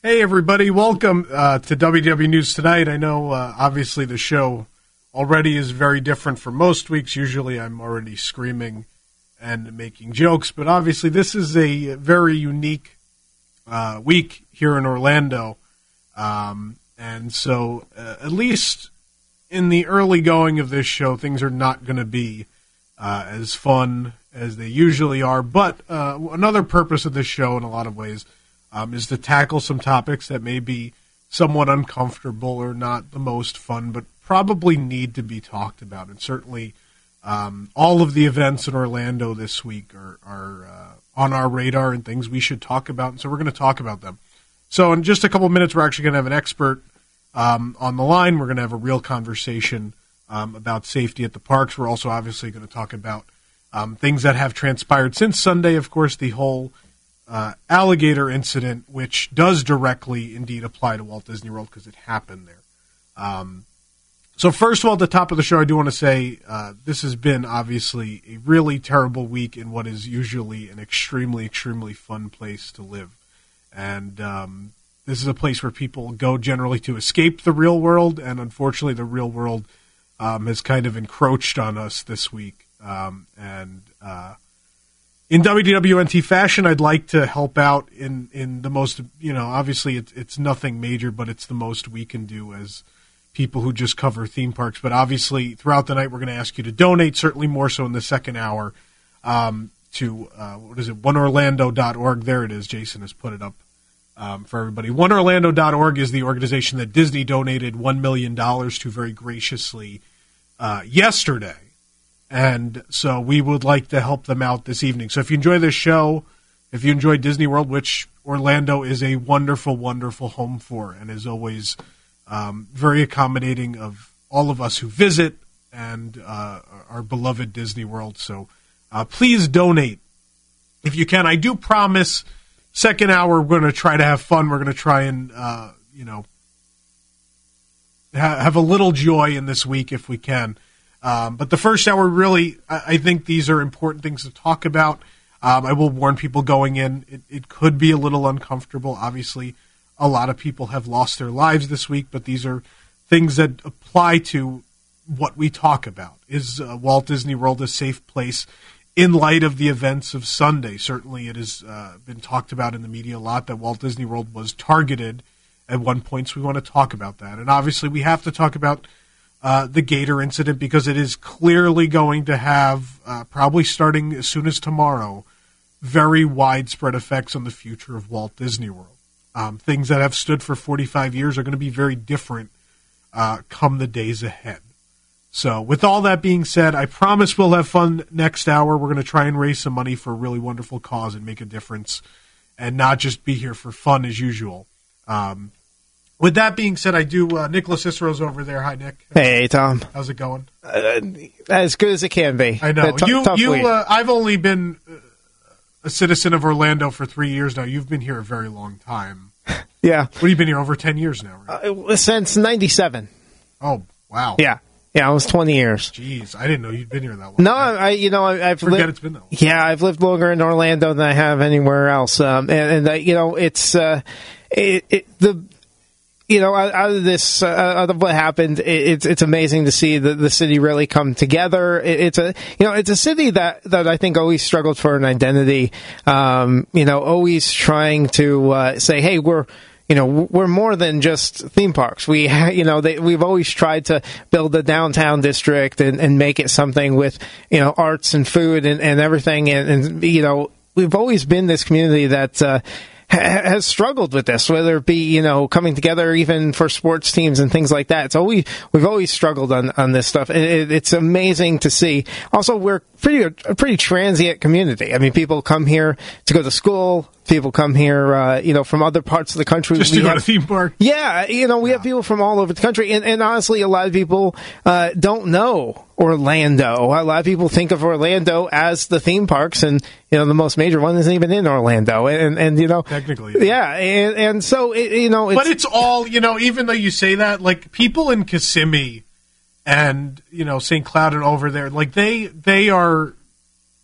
Hey, everybody. Welcome to WDW News Tonight. I know, obviously, the show already is very different from most weeks. Usually I'm already screaming and making jokes, but obviously this is a very unique week here in Orlando. And so, at least in the early going of this show, things are not going to be as fun as they usually are. But another purpose of this show, in a lot of ways, is to tackle some topics that may be somewhat uncomfortable or not the most fun, but probably need to be talked about. And certainly all of the events in Orlando this week are on our radar and things we should talk about, and so we're going to talk about them. So in just a couple of minutes, we're actually going to have an expert on the line. We're going to have a real conversation about safety at the parks. We're also obviously going to talk about things that have transpired since Sunday. Of course, the whole alligator incident, which does directly indeed apply to Walt Disney World because it happened there. So first of all, at the top of the show, I do want to say this has been obviously a really terrible week in what is usually an extremely, extremely fun place to live. And this is a place where people go generally to escape the real world, and unfortunately the real world has kind of encroached on us this week. In WDWNT fashion, I'd like to help out in the most, obviously it's nothing major, but it's the most we can do as people who just cover theme parks. But obviously, throughout the night, we're going to ask you to donate, certainly more so in the second hour, to, oneorlando.org. There it is. Jason has put it up for everybody. Oneorlando.org is the organization that Disney donated $1 million to very graciously yesterday. And so we would like to help them out this evening. So if you enjoy this show, if you enjoy Disney World, which Orlando is a wonderful, wonderful home for, and is always very accommodating of all of us who visit and our beloved Disney World. So please donate if you can. I do promise second hour we're going to try to have fun. We're going to try and, have a little joy in this week if we can. But the first hour, really, I think these are important things to talk about. I will warn people going in, it could be a little uncomfortable. Obviously, a lot of people have lost their lives this week, but these are things that apply to what we talk about. Is Walt Disney World a safe place in light of the events of Sunday? Certainly it has been talked about in the media a lot that Walt Disney World was targeted at one point, so we want to talk about that. And obviously we have to talk about the Gator incident because it is clearly going to have, probably starting as soon as tomorrow, very widespread effects on the future of Walt Disney World. Things that have stood for 45 years are going to be very different come the days ahead. So with all that being said, I promise we'll have fun next hour. We're going to try and raise some money for a really wonderful cause and make a difference and not just be here for fun as usual. With that being said, I do. Nicholas Cicero's over there. Hi, Nick. Hey, Tom. How's it going? As good as it can be. I know. I've only been a citizen of Orlando for 3 years now. You've been here a very long time. Yeah. What have you been here over 10 years now? Right? Since '97. Oh, wow. Yeah. Yeah, it was 20 years. Jeez, I didn't know you'd been here that long. No, I've forget it's been that long. Yeah, I've lived longer in Orlando than I have anywhere else. It's out of this, out of what happened, it's amazing to see the city really come together. It's a city that I think always struggled for an identity. Always trying to say, hey, we're more than just theme parks. We've always tried to build a downtown district and make it something with, arts and food and everything. And we've always been this community that, has struggled with this, whether it be, coming together even for sports teams and things like that. We've always struggled on this stuff. It's amazing to see. Also, we're a pretty transient community. I mean, people come here to go to school. People come here, from other parts of the country. Just to go to theme park. Yeah, we have people from all over the country. And honestly, a lot of people don't know Orlando. A lot of people think of Orlando as the theme parks, and, the most major one isn't even in Orlando. And technically. Yeah, and so, it's... But it's all, even though you say that, like, people in Kissimmee and, St. Cloud and over there, like, they are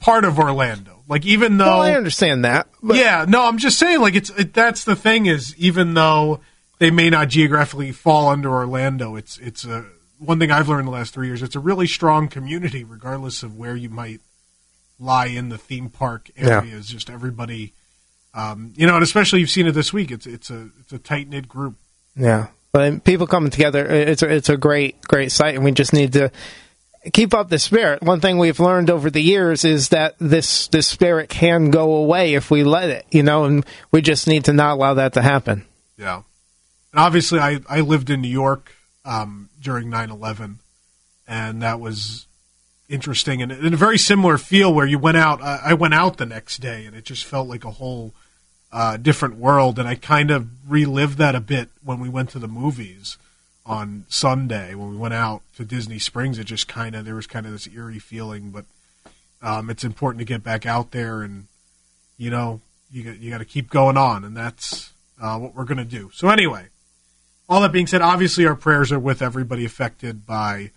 part of Orlando. Like, even though... Well, I understand that. But... Yeah, no, I'm just saying, like, that's the thing is, even though they may not geographically fall under Orlando, it's one thing I've learned in the last 3 years, it's a really strong community, regardless of where you might lie in the theme park areas. Just everybody, and especially you've seen it this week, it's a tight-knit group. Yeah, but people coming together, it's a great site, and we just need to keep up the spirit. One thing we've learned over the years is that this spirit can go away if we let it, and we just need to not allow that to happen. Yeah. And obviously, I lived in New York during 9/11, and that was interesting. And in a very similar feel where you went out, I went out the next day, and it just felt like a whole different world. And I kind of relived that a bit when we went to the movies on Sunday. When we went out to Disney Springs, it just there was this eerie feeling. But it's important to get back out there, and you got to keep going on, and that's what we're going to do. So anyway, all that being said, obviously our prayers are with everybody affected by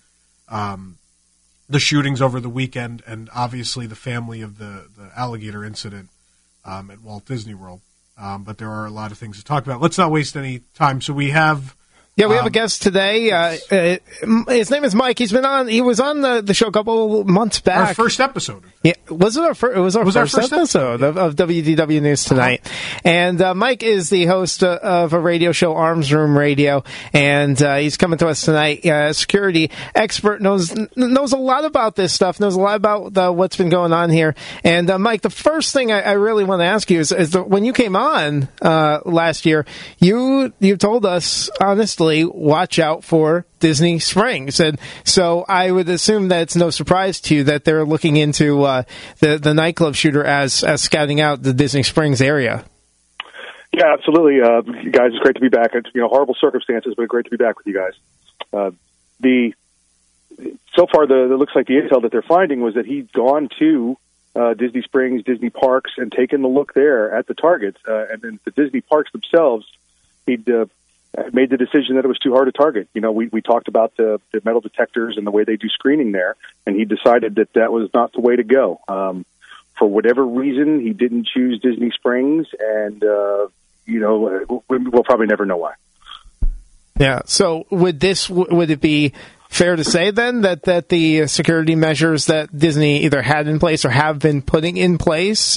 the shootings over the weekend, and obviously the family of the alligator incident at Walt Disney World. But there are a lot of things to talk about. Let's not waste any time. So we have... Yeah, we have a guest today. His name is Mike. He was on the show a couple months back. Our first episode. Yeah, was it our first? It was our first episode of WDW News Tonight. And Mike is the host of a radio show, Arms Room Radio, and he's coming to us tonight. Security expert, knows a lot about this stuff. Knows a lot about what's been going on here. And Mike, the first thing I really want to ask you is when you came on last year, you told us honestly, watch out for Disney Springs. And so I would assume that it's no surprise to you that they're looking into the nightclub shooter as scouting out the Disney Springs area. Yeah, absolutely. Guys, it's great to be back. It's horrible circumstances, but great to be back with you guys. So far, it looks like the intel that they're finding was that he'd gone to Disney Springs, Disney Parks, and taken a look there at the targets. And then the Disney Parks themselves, he'd made the decision that it was too hard to target. We talked about the metal detectors and the way they do screening there, and he decided that was not the way to go. For whatever reason, he didn't choose Disney Springs, and, we'll probably never know why. Yeah, so would it be fair to say then that the security measures that Disney either had in place or have been putting in place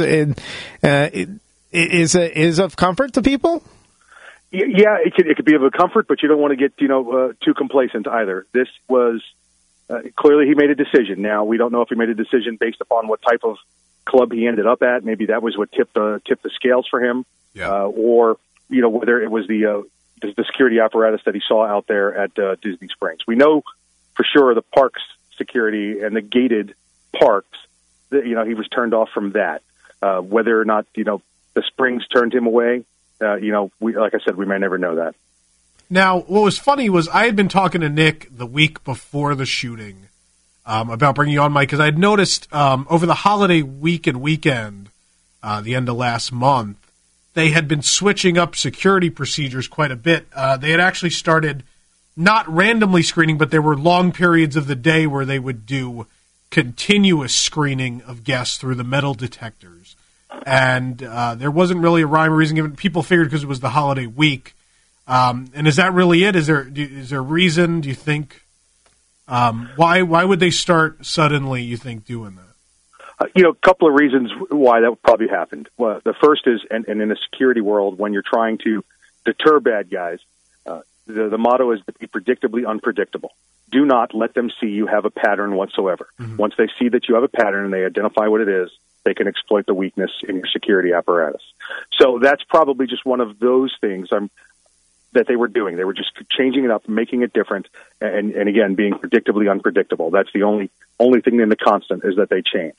is of comfort to people? Yeah, it could be of a comfort, but you don't want to get too complacent either. This was clearly he made a decision. Now we don't know if he made a decision based upon what type of club he ended up at. Maybe that was what tipped the scales for him, or whether it was the security apparatus that he saw out there at Disney Springs. We know for sure the parks security and the gated parks. He was turned off from that. Whether or not the Springs turned him away. Like I said, we may never know that. Now, what was funny was I had been talking to Nick the week before the shooting about bringing you on, Mike, because I had noticed over the holiday week and weekend, the end of last month, they had been switching up security procedures quite a bit. They had actually started not randomly screening, but there were long periods of the day where they would do continuous screening of guests through the metal detectors. And there wasn't really a rhyme or reason given. People figured because it was the holiday week. And is that really it? Is there a reason, do you think? Why would they start suddenly, you think, doing that? A couple of reasons why that probably happened. Well, the first is, and in a security world, when you're trying to deter bad guys, the motto is to be predictably unpredictable. Do not let them see you have a pattern whatsoever. Mm-hmm. Once they see that you have a pattern and they identify what it is, they can exploit the weakness in your security apparatus. So that's probably just one of those things that they were doing. They were just changing it up, making it different, and again, being predictably unpredictable. That's the only thing in the constant is that they change.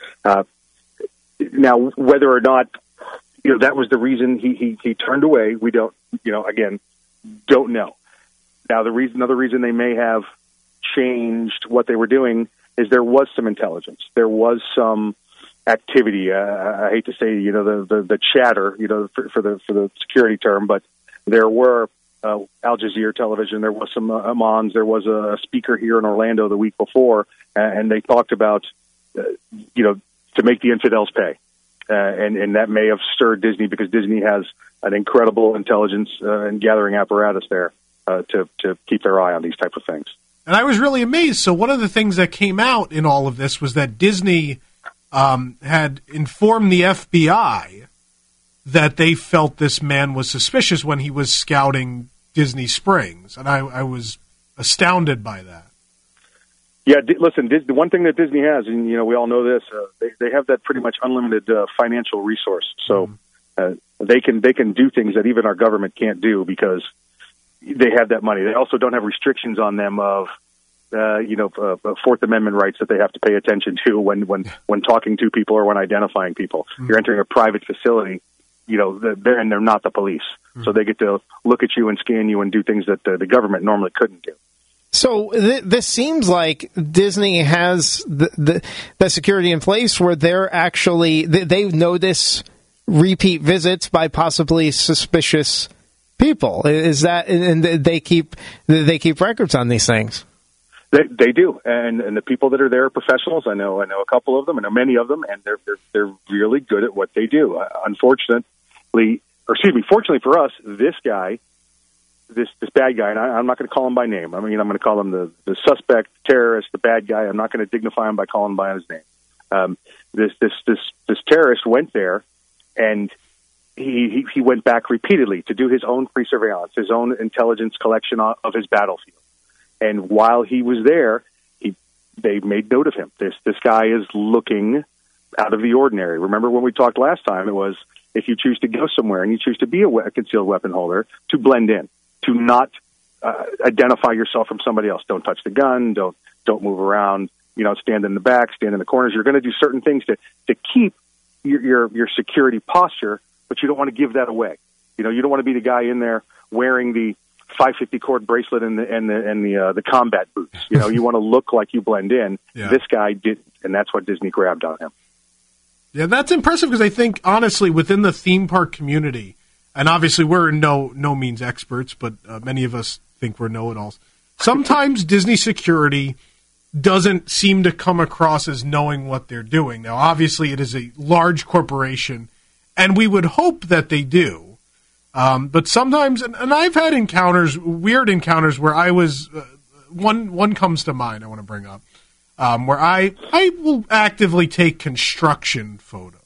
Now, whether or not that was the reason he turned away, we don't know. Now, another reason they may have changed what they were doing is there was some intelligence. There was some activity. I hate to say, the chatter, for the security term, but there were Al Jazeera television. There was some Amans. There was a speaker here in Orlando the week before, and they talked about, to make the infidels pay. And that may have stirred Disney because Disney has an incredible intelligence and gathering apparatus there to keep their eye on these type of things. And I was really amazed. So one of the things that came out in all of this was that Disney had informed the FBI that they felt this man was suspicious when he was scouting Disney Springs. And I was astounded by that. Yeah, listen, the one thing that Disney has, and we all know this, they have that pretty much unlimited financial resource. So they can do things that even our government can't do because they have that money. They also don't have restrictions on them of Fourth Amendment rights that they have to pay attention to when talking to people or when identifying people. You're entering a private facility, they're not the police, so they get to look at you and scan you and do things that the government normally couldn't do. So this seems like Disney has the security in place where they notice repeat visits by possibly suspicious people. Is that, and they keep records on these things? They do, and the people that are there are professionals. I know a couple of them, I know many of them, and they're really good at what they do. Fortunately for us, this guy. This bad guy, and I'm not going to call him by name. I mean, I'm going to call him the suspect, terrorist, the bad guy. I'm not going to dignify him by calling him by his name. This terrorist went there, and he went back repeatedly to do his own pre-surveillance, his own intelligence collection of his battlefield. And while he was there, they made note of him. This guy is looking out of the ordinary. Remember when we talked last time? It was if you choose to go somewhere and you choose to be a concealed weapon holder, to blend in. To not identify yourself from somebody else. Don't touch the gun. Don't move around. Stand in the back. Stand in the corners. You're going to do certain things to keep your security posture, but you don't want to give that away. You don't want to be the guy in there wearing the 550 cord bracelet and the combat boots. You want to look like you blend in. Yeah. This guy did, and that's what Disney grabbed on him. Yeah, that's impressive because I think honestly within the theme park community. And obviously, we're no means experts, but many of us think we're know-it-alls. Sometimes Disney security doesn't seem to come across as knowing what they're doing. Now, obviously, it is a large corporation, and we would hope that they do. But sometimes, and I've had weird encounters, where I was, one comes to mind I want to bring up, where I will actively take construction photos.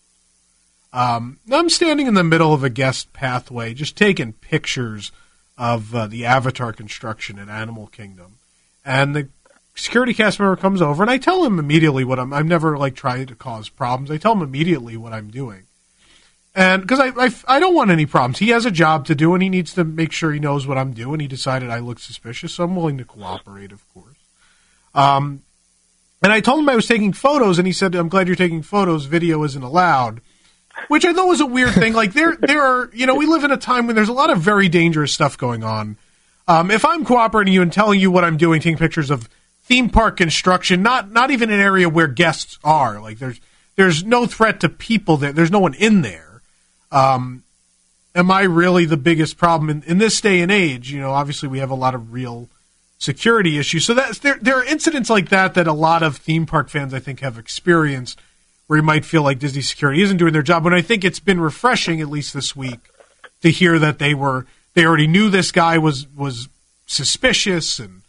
I'm standing in the middle of a guest pathway, just taking pictures of the Avatar construction in Animal Kingdom. And the security cast member comes over, and I tell him immediately what I'm never trying to cause problems. I tell him immediately what I'm doing. And because I don't want any problems. He has a job to do, and he needs to make sure he knows what I'm doing. He decided I look suspicious, so I'm willing to cooperate, of course. And I told him I was taking photos, and he said, I'm glad you're taking photos. Video isn't allowed. Which I thought was a weird thing. There are, we live in a time when there's a lot of very dangerous stuff going on. If I'm cooperating you and telling you what I'm doing, taking pictures of theme park construction, not even an area where guests are. There's no threat to people there. There's no one in there. Am I really the biggest problem in this day and age? Obviously we have a lot of real security issues. So there are incidents like that a lot of theme park fans, I think, have experienced, where you might feel like Disney security isn't doing their job. But I think it's been refreshing, at least this week, to hear that they already knew this guy was suspicious, and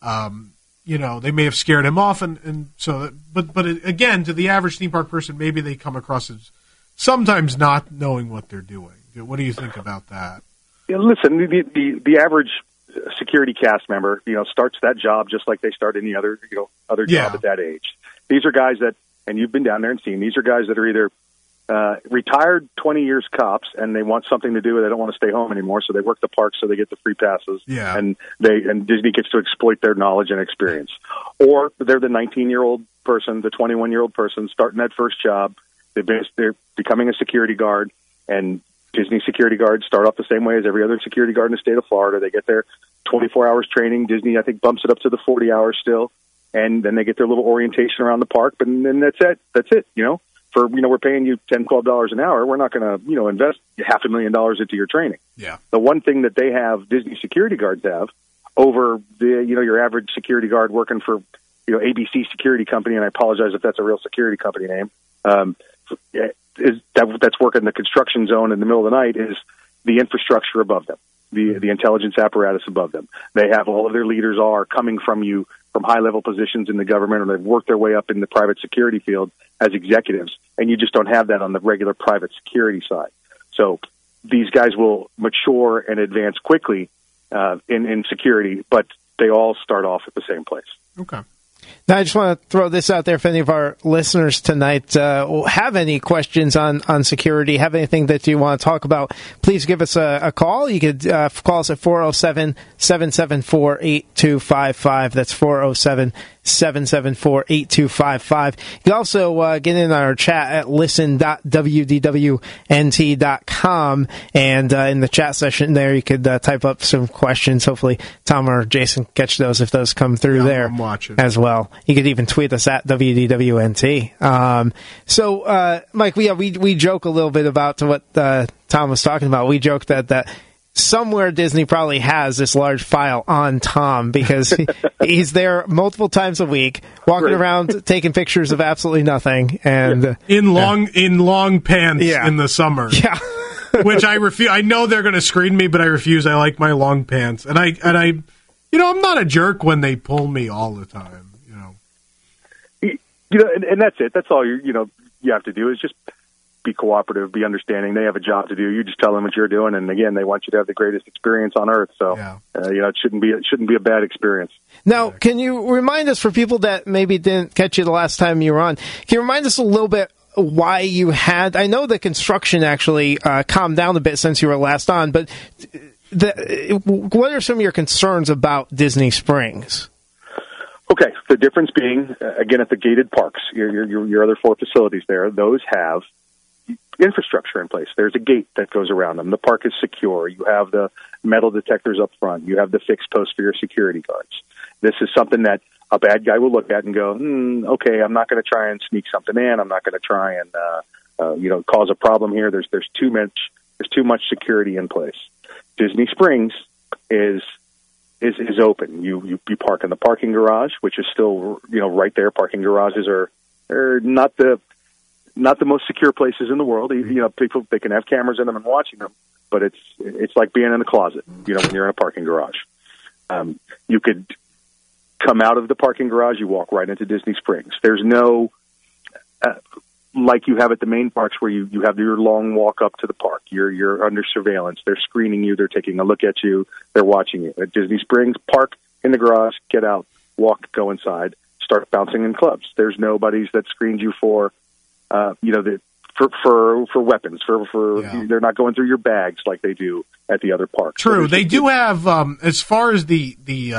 they may have scared him off, and so. But again, to the average theme park person, maybe they come across as sometimes not knowing what they're doing. What do you think about that? Yeah, listen, the average security cast member, starts that job just like they start any other job at that age. These are guys that. And you've been down there and seen, these are guys that are either retired 20 years cops and they want something to do, they don't want to stay home anymore, so they work the parks so they get the free passes. Yeah. And Disney gets to exploit their knowledge and experience. Or they're the 19-year-old person, the 21-year-old person starting that first job. They're becoming a security guard, and Disney security guards start off the same way as every other security guard in the state of Florida. They get their 24 hours training. Disney, I think, bumps it up to the 40 hours still. And then they get their little orientation around the park, but then that's it. That's it. We're paying you $10, $12 an hour. We're not going to, invest $500,000 into your training. Yeah. The one thing that they have, Disney security guards have, over your average security guard working for, ABC Security Company, and I apologize if that's a real security company name, That's working the construction zone in the middle of the night is the infrastructure above them, the intelligence apparatus above them. They have all of their leaders are coming from high-level positions in the government, or they've worked their way up in the private security field as executives, and you just don't have that on the regular private security side. So these guys will mature and advance quickly in security, but they all start off at the same place. Okay. Now, I just want to throw this out there if any of our listeners tonight have any questions on security, have anything that you want to talk about, please give us a call. You could call us at 407-774-8255. That's 407-774-8255. You can also get in our chat at listen.wdwnt.com, and in the chat session there, you could type up some questions. Hopefully, Tom or Jason catch those if those come through there I'm watching as well. You could even tweet us at WDWNT. So, Mike, we joke a little bit about what Tom was talking about. We joke that somewhere Disney probably has this large file on Tom because he's there multiple times a week, walking around taking pictures of absolutely nothing, and in long pants in the summer. Yeah. Which I refuse. I know they're going to screen me, but I refuse. I like my long pants, and I, I'm not a jerk when they pull me all the time. And that's it. That's all you have to do is just be cooperative, be understanding. They have a job to do. You just tell them what you're doing, and again, they want you to have the greatest experience on earth. So, it shouldn't be a bad experience. Now, can you remind us, for people that maybe didn't catch you the last time you were on, can you remind us a little bit why you had? I know the construction actually calmed down a bit since you were last on, but what are some of your concerns about Disney Springs? Okay, the difference being, again, at the gated parks, your other 4 facilities there, those have infrastructure in place. There's a gate that goes around them. The park is secure. You have the metal detectors up front. You have the fixed posts for your security guards. This is something that a bad guy will look at and go, okay, I'm not going to try and sneak something in. I'm not going to try and cause a problem here. There's too much security in place. Disney Springs is open. You park in the parking garage, which is still right there. Parking garages are not the most secure places in the world. People, they can have cameras in them and watching them, but it's like being in a closet. When you're in a parking garage, you could come out of the parking garage, you walk right into Disney Springs. There's no like you have at the main parks where you have your long walk up to the park. You're under surveillance. They're screening you. They're taking a look at you. They're watching you. At Disney Springs, park in the garage, get out, walk, go inside, start bouncing in clubs. There's nobodies that screens you for, for weapons. They're not going through your bags like they do at the other parks. True. So they do have, as far as the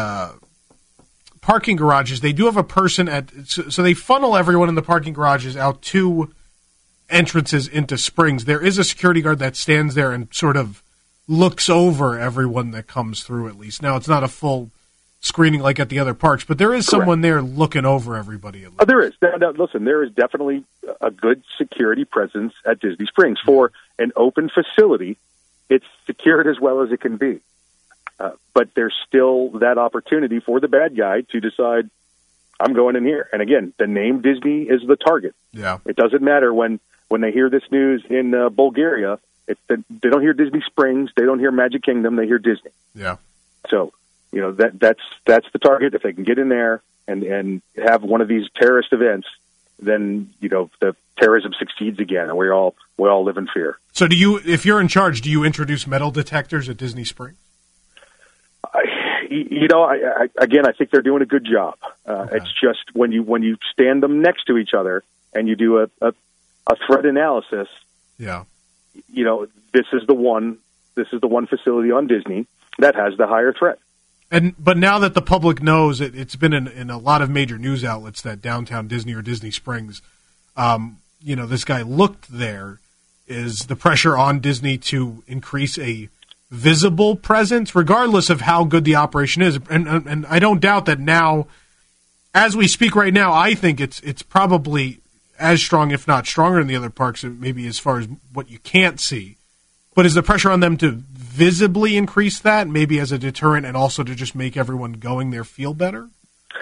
parking garages, they do have a person so they funnel everyone in the parking garages out to entrances into Springs. There is a security guard that stands there and sort of looks over everyone that comes through, at least. Now, it's not a full screening like at the other parks, but there is someone there looking over everybody. At least. There is. Now, listen, there is definitely a good security presence at Disney Springs. For an open facility, it's secured as well as it can be. But there's still that opportunity for the bad guy to decide, I'm going in here. And again, the name Disney is the target. Yeah. It doesn't matter when they hear this news in Bulgaria. They don't hear Disney Springs. They don't hear Magic Kingdom. They hear Disney. Yeah. So, that's the target. If they can get in there and have one of these terrorist events, then the terrorism succeeds again, and we all live in fear. So, if you're in charge, do you introduce metal detectors at Disney Springs? I think they're doing a good job. Okay. It's just when you stand them next to each other and you do a threat analysis. Yeah. This is the one facility on Disney that has the higher threat. But now that the public knows, it's been in a lot of major news outlets that downtown Disney or Disney Springs, this guy looked there. Is the pressure on Disney to increase a visible presence, regardless of how good the operation is? And I don't doubt that now, as we speak right now, I think it's probably as strong, if not stronger, than the other parks, maybe as far as what you can't see. But is the pressure on them to visibly increase that, maybe as a deterrent, and also to just make everyone going there feel better?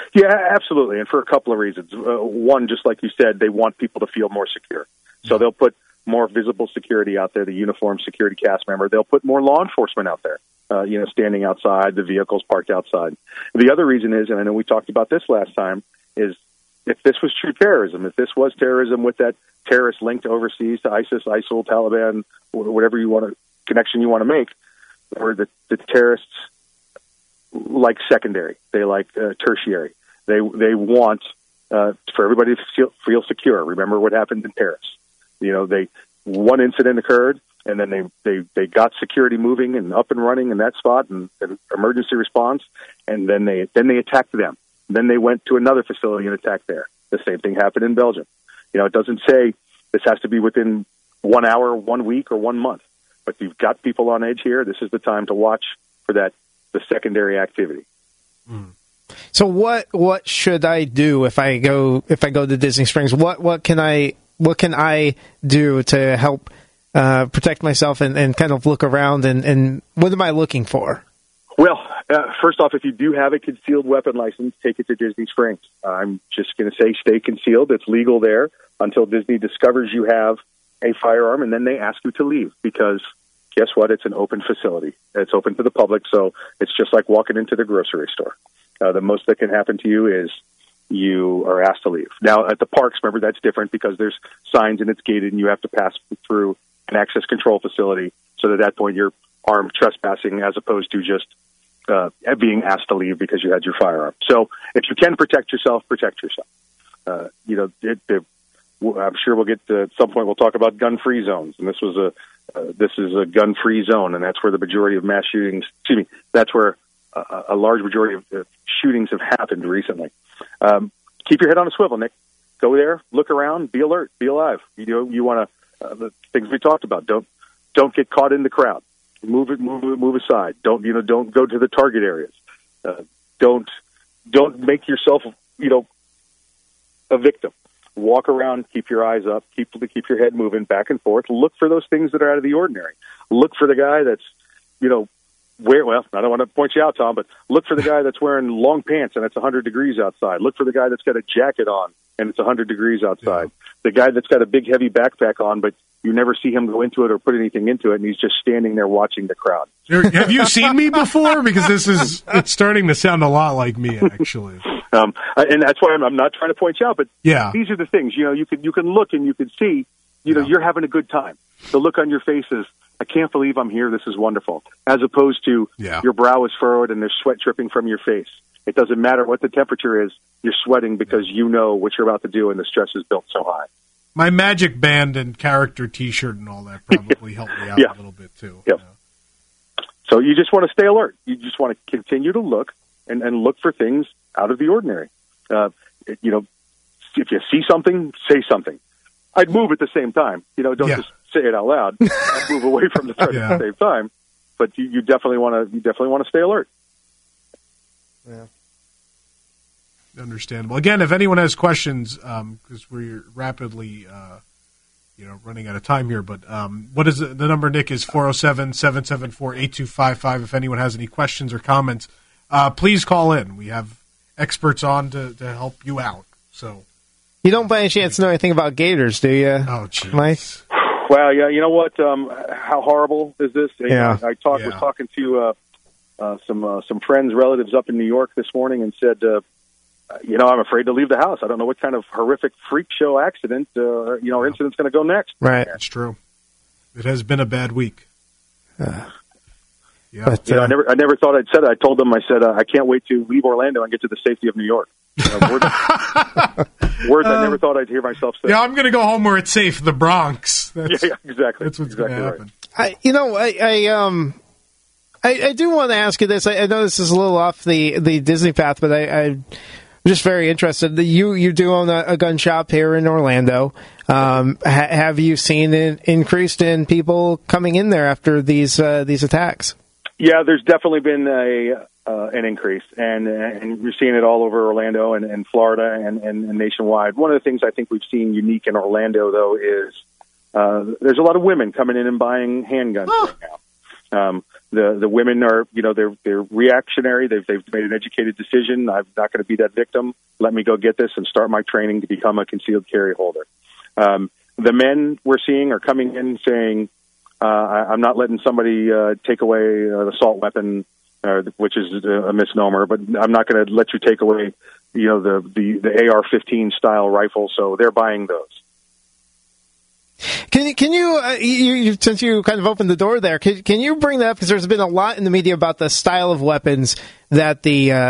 Yeah, absolutely, and for a couple of reasons. One, just like you said, they want people to feel more secure. So they'll put more visible security out there, the uniformed security cast member. They'll put more law enforcement out there, standing outside, the vehicles parked outside. The other reason is, and I know we talked about this last time, is if this was true terrorism, if this was terrorism with that terrorist linked overseas to ISIS, ISIL, Taliban, whatever connection you want to make, or the terrorists like secondary, they like tertiary. They want for everybody to feel secure. Remember what happened in Paris. One incident occurred, and then they got security moving and up and running in that spot and emergency response, and then they attacked them. Then they went to another facility and attacked there. The same thing happened in Belgium. It doesn't say this has to be within 1 hour, 1 week, or 1 month. But you've got people on edge here. This is the time to watch for the secondary activity. So what should I do if I go to Disney Springs? What can I do to help protect myself and kind of look around and what am I looking for? Well, first off, if you do have a concealed weapon license, take it to Disney Springs. I'm just going to say stay concealed. It's legal there until Disney discovers you have a firearm, and then they ask you to leave because guess what? It's an open facility. It's open to the public, so it's just like walking into the grocery store. The most that can happen to you is you are asked to leave. Now, at the parks, remember, that's different because there's signs and it's gated, and you have to pass through an access control facility. So at that point, you're armed trespassing as opposed to just being asked to leave because you had your firearm. So if you can protect yourself, protect yourself. I'm sure we'll get to, at some point we'll talk about gun-free zones, and this is a gun-free zone, and that's where the majority of mass shootings. That's where a large majority of shootings have happened recently. Keep your head on a swivel, Nick. Go there, look around, be alert, be alive. You want to the things we talked about. Don't get caught in the crowd. Move aside. Don't go to the target areas. Don't make yourself a victim. Walk around, keep your eyes up, keep your head moving back and forth. Look for those things that are out of the ordinary. Look for the guy that's I don't want to point you out, Tom, but look for the guy that's wearing long pants and it's 100 degrees outside. Look for the guy that's got a jacket on and it's 100 degrees outside. Yeah. The guy that's got a big heavy backpack on, but you never see him go into it or put anything into it, and he's just standing there watching the crowd. Have you seen me before? Because it's starting to sound a lot like me, actually. And that's why I'm not trying to point you out, but yeah, these are the things. You can look and you can see. You're having a good time. The look on your face is, I can't believe I'm here. This is wonderful. As opposed to your brow is furrowed and there's sweat dripping from your face. It doesn't matter what the temperature is. You're sweating because you know what you're about to do, and the stress is built so high. My Magic Band and character T-shirt and all that probably helped me out a little bit too. Yep. So you just want to stay alert. You just want to continue to look and look for things out of the ordinary. If you see something, say something. I'd move at the same time. Don't just say it out loud. I'd move away from the threat at the same time. But you definitely want to stay alert. Yeah. Understandable. Again, if anyone has questions, because we're rapidly, running out of time here, but what is the number, Nick, is 407-774-8255. If anyone has any questions or comments, please call in. We have experts on to help you out. So, you don't by any chance know anything about gators, do you? Oh, geez. Mike? Well, yeah. You know what? How horrible is this? Yeah. I was talking to some friends, relatives up in New York this morning, and said, I'm afraid to leave the house. I don't know what kind of horrific freak show accident or incident's going to go next. Right. That's true. It has been a bad week. But, I never thought I'd said it. I told them, I said, I can't wait to leave Orlando and get to the safety of New York. Words I never thought I'd hear myself say. Yeah, I'm going to go home where it's safe, the Bronx. Exactly. That's what's going to happen. Right. I do want to ask you this. I know this is a little off the Disney path, but I'm just very interested. You do own a gun shop here in Orlando. Have you seen an increase in people coming in there after these attacks? Yeah, there's definitely been an increase, and you're seeing it all over Orlando and Florida and nationwide. One of the things I think we've seen unique in Orlando, though, is there's a lot of women coming in and buying handguns right now. The women are, they're reactionary. They've made an educated decision. I'm not going to be that victim. Let me go get this and start my training to become a concealed carry holder. The men we're seeing are coming in saying, I'm not letting somebody take away an assault weapon, which is a misnomer, but I'm not going to let you take away, the AR-15 style rifle. So they're buying those. Can you since you kind of opened the door there, can you bring that up, because there's been a lot in the media about the style of weapons that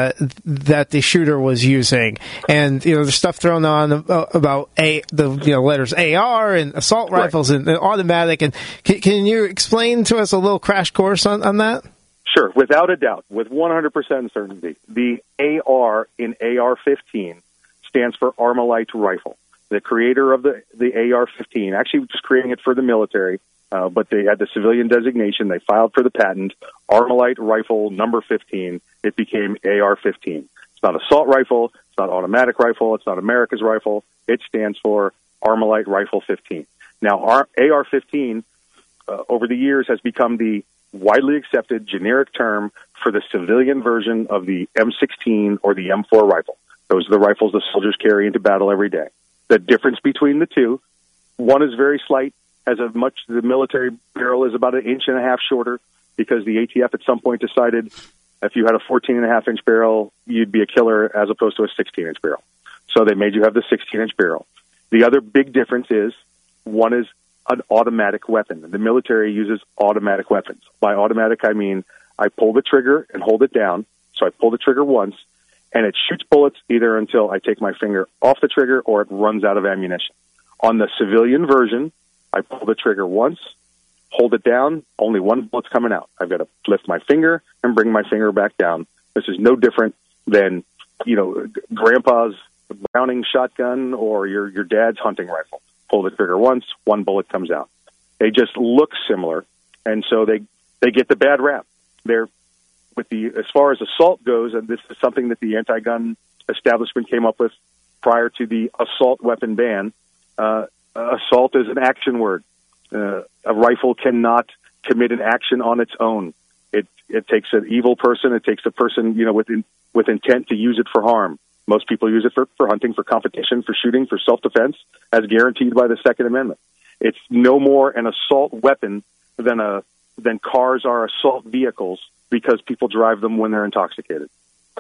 the shooter was using, and there's stuff thrown on about the letters AR and assault rifles and automatic, and can you explain to us a little crash course on that? Sure, without a doubt, with 100% certainty, the AR in AR-15 stands for Armalite rifle. The creator of the AR-15, actually was creating it for the military, but they had the civilian designation. They filed for the patent, Armalite rifle number 15. It became AR-15. It's not assault rifle. It's not automatic rifle. It's not America's rifle. It stands for Armalite rifle 15. Now, our AR-15 over the years has become the widely accepted generic term for the civilian version of the M16 or the M4 rifle. Those are the rifles the soldiers carry into battle every day. The difference between the two, one is very slight, the military barrel is about 1.5 inches shorter, because the ATF at some point decided if you had a 14.5-inch barrel, you'd be a killer as opposed to a 16-inch barrel. So they made you have the 16-inch barrel. The other big difference is one is an automatic weapon. The military uses automatic weapons. By automatic, I mean I pull the trigger and hold it down. So I pull the trigger once, and it shoots bullets either until I take my finger off the trigger or it runs out of ammunition. On the civilian version, I pull the trigger once, hold it down, only one bullet's coming out. I've got to lift my finger and bring my finger back down. This is no different than, Grandpa's Browning shotgun or your dad's hunting rifle. Pull the trigger once, one bullet comes out. They just look similar, and so they get the bad rap. They're as far as assault goes, and this is something that the anti-gun establishment came up with prior to the assault weapon ban, assault is an action word. A rifle cannot commit an action on its own. It takes an evil person. It takes a person, with intent to use it for harm. Most people use it for hunting, for competition, for shooting, for self-defense, as guaranteed by the Second Amendment. It's no more an assault weapon than cars are assault vehicles, because people drive them when they're intoxicated.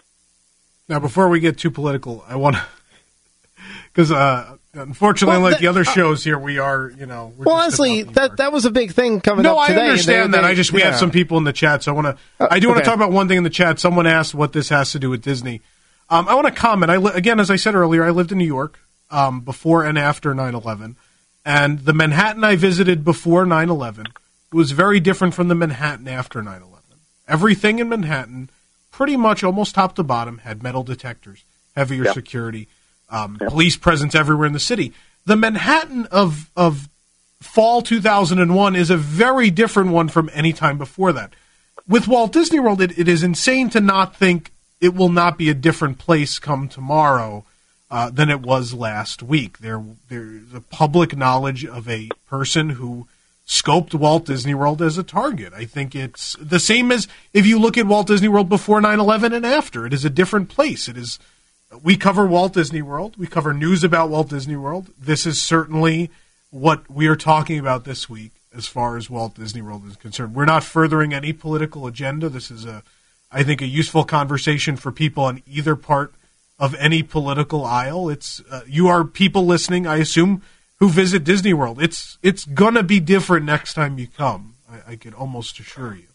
Now, before we get too political, I want to, because unfortunately, like the other shows here, we are, honestly, that was a big thing coming up today. No, I understand that. We have some people in the chat, so I do want to talk about one thing in the chat. Someone asked what this has to do with Disney. I want to comment. Again, as I said earlier, I lived in New York before and after 9/11, and the Manhattan I visited before 9/11 was very different from the Manhattan after 9/11. Everything in Manhattan, pretty much almost top to bottom, had metal detectors, heavier security, police presence everywhere in the city. The Manhattan of fall 2001 is a very different one from any time before that. With Walt Disney World, it is insane to not think it will not be a different place come tomorrow than it was last week. There's a public knowledge of a person who scoped Walt Disney World as a target. I think it's the same as if you look at Walt Disney World before 9/11 and after. It is a different place. We cover Walt Disney World. We cover news about Walt Disney World. This is certainly what we are talking about this week as far as Walt Disney World is concerned. We're not furthering any political agenda. This is I think, a useful conversation for people on either part of any political aisle. You are people listening, I assume, who visit Disney World. It's gonna be different next time you come. I could almost assure you.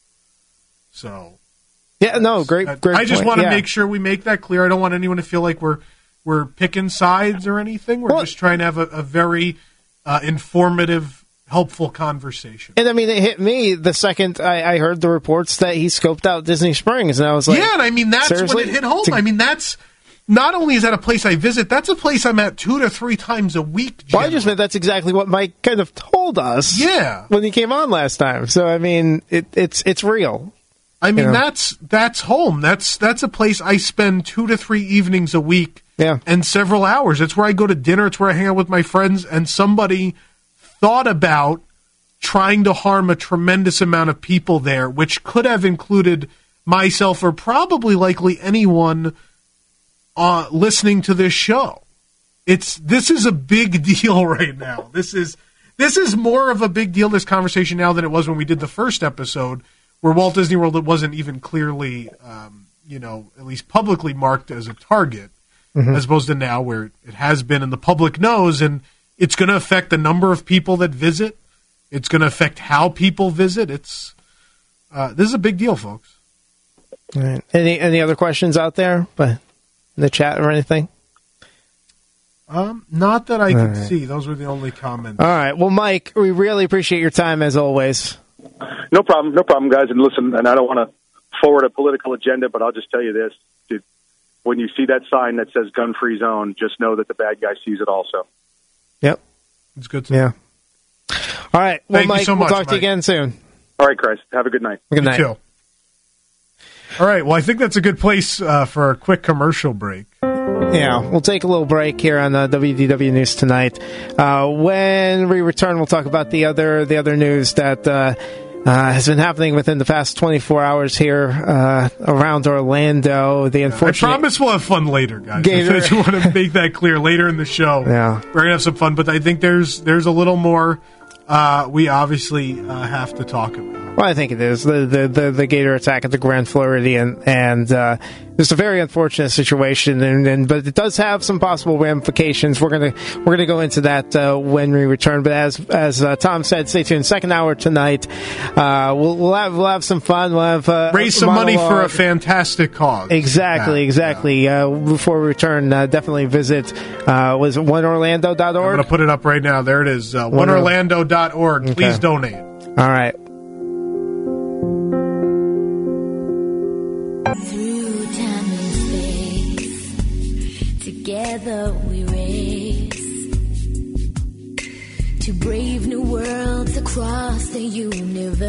So, yeah, no, great. I just want to make sure we make that clear. I don't want anyone to feel like we're picking sides or anything. We're just trying to have a very informative, helpful conversation. And I mean, it hit me the second I heard the reports that he scoped out Disney Springs, and I was like, yeah, and I mean that's seriously? when it hit home. I mean that's. Not only is that a place I visit, that's a place I'm at 2 to 3 times a week. Well, I just meant that's exactly what Mike kind of told us. Yeah. When he came on last time. So I mean, it's real. I mean, that's home. That's a place I spend 2 to 3 evenings a week. Yeah. And several hours. It's where I go to dinner. It's where I hang out with my friends. And somebody thought about trying to harm a tremendous amount of people there, which could have included myself or probably likely anyone listening to this show. This is a big deal right now. This is more of a big deal, this conversation now, than it was when we did the first episode, where Walt Disney World, it wasn't even clearly, at least publicly marked as a target, as opposed to now where it has been and the public knows, and it's going to affect the number of people that visit. It's going to affect how people visit. This is a big deal, folks. All right. Any other questions out there, but in the chat or anything? Not that I could see. Those were the only comments. All right. Well, Mike, we really appreciate your time as always. No problem, guys. And listen, and I don't want to forward a political agenda, but I'll just tell you this. When you see that sign that says gun-free zone, just know that the bad guy sees it also. Yep. It's good. Yeah. All right. Well, Thank Mike, you so much, we'll talk to you again soon. All right, Chris. Have a good night. Good night. You too. All right. Well, I think that's a good place for a quick commercial break. Yeah, we'll take a little break here on WDW News Tonight. When we return, we'll talk about the other news that has been happening within the past 24 hours here around Orlando. The unfortunate. I promise we'll have fun later, guys. Gator. I just want to make that clear later in the show. Yeah, we're gonna have some fun, but I think there's a little more we obviously have to talk about. Well, I think it is the Gator attack at the Grand Floridian, and it's a very unfortunate situation, but it does have some possible ramifications. We're gonna go into that when we return. But as Tom said, stay tuned. Second hour tonight, we'll have some fun. We'll have raise some money for a fantastic cause. Exactly. Yeah. Before we return, definitely visit. Was it oneorlando.org? I'm gonna put it up right now. There it is. Oneorlando.org. Okay. Please donate. All right. Through time and space, together we race to brave new worlds across the universe.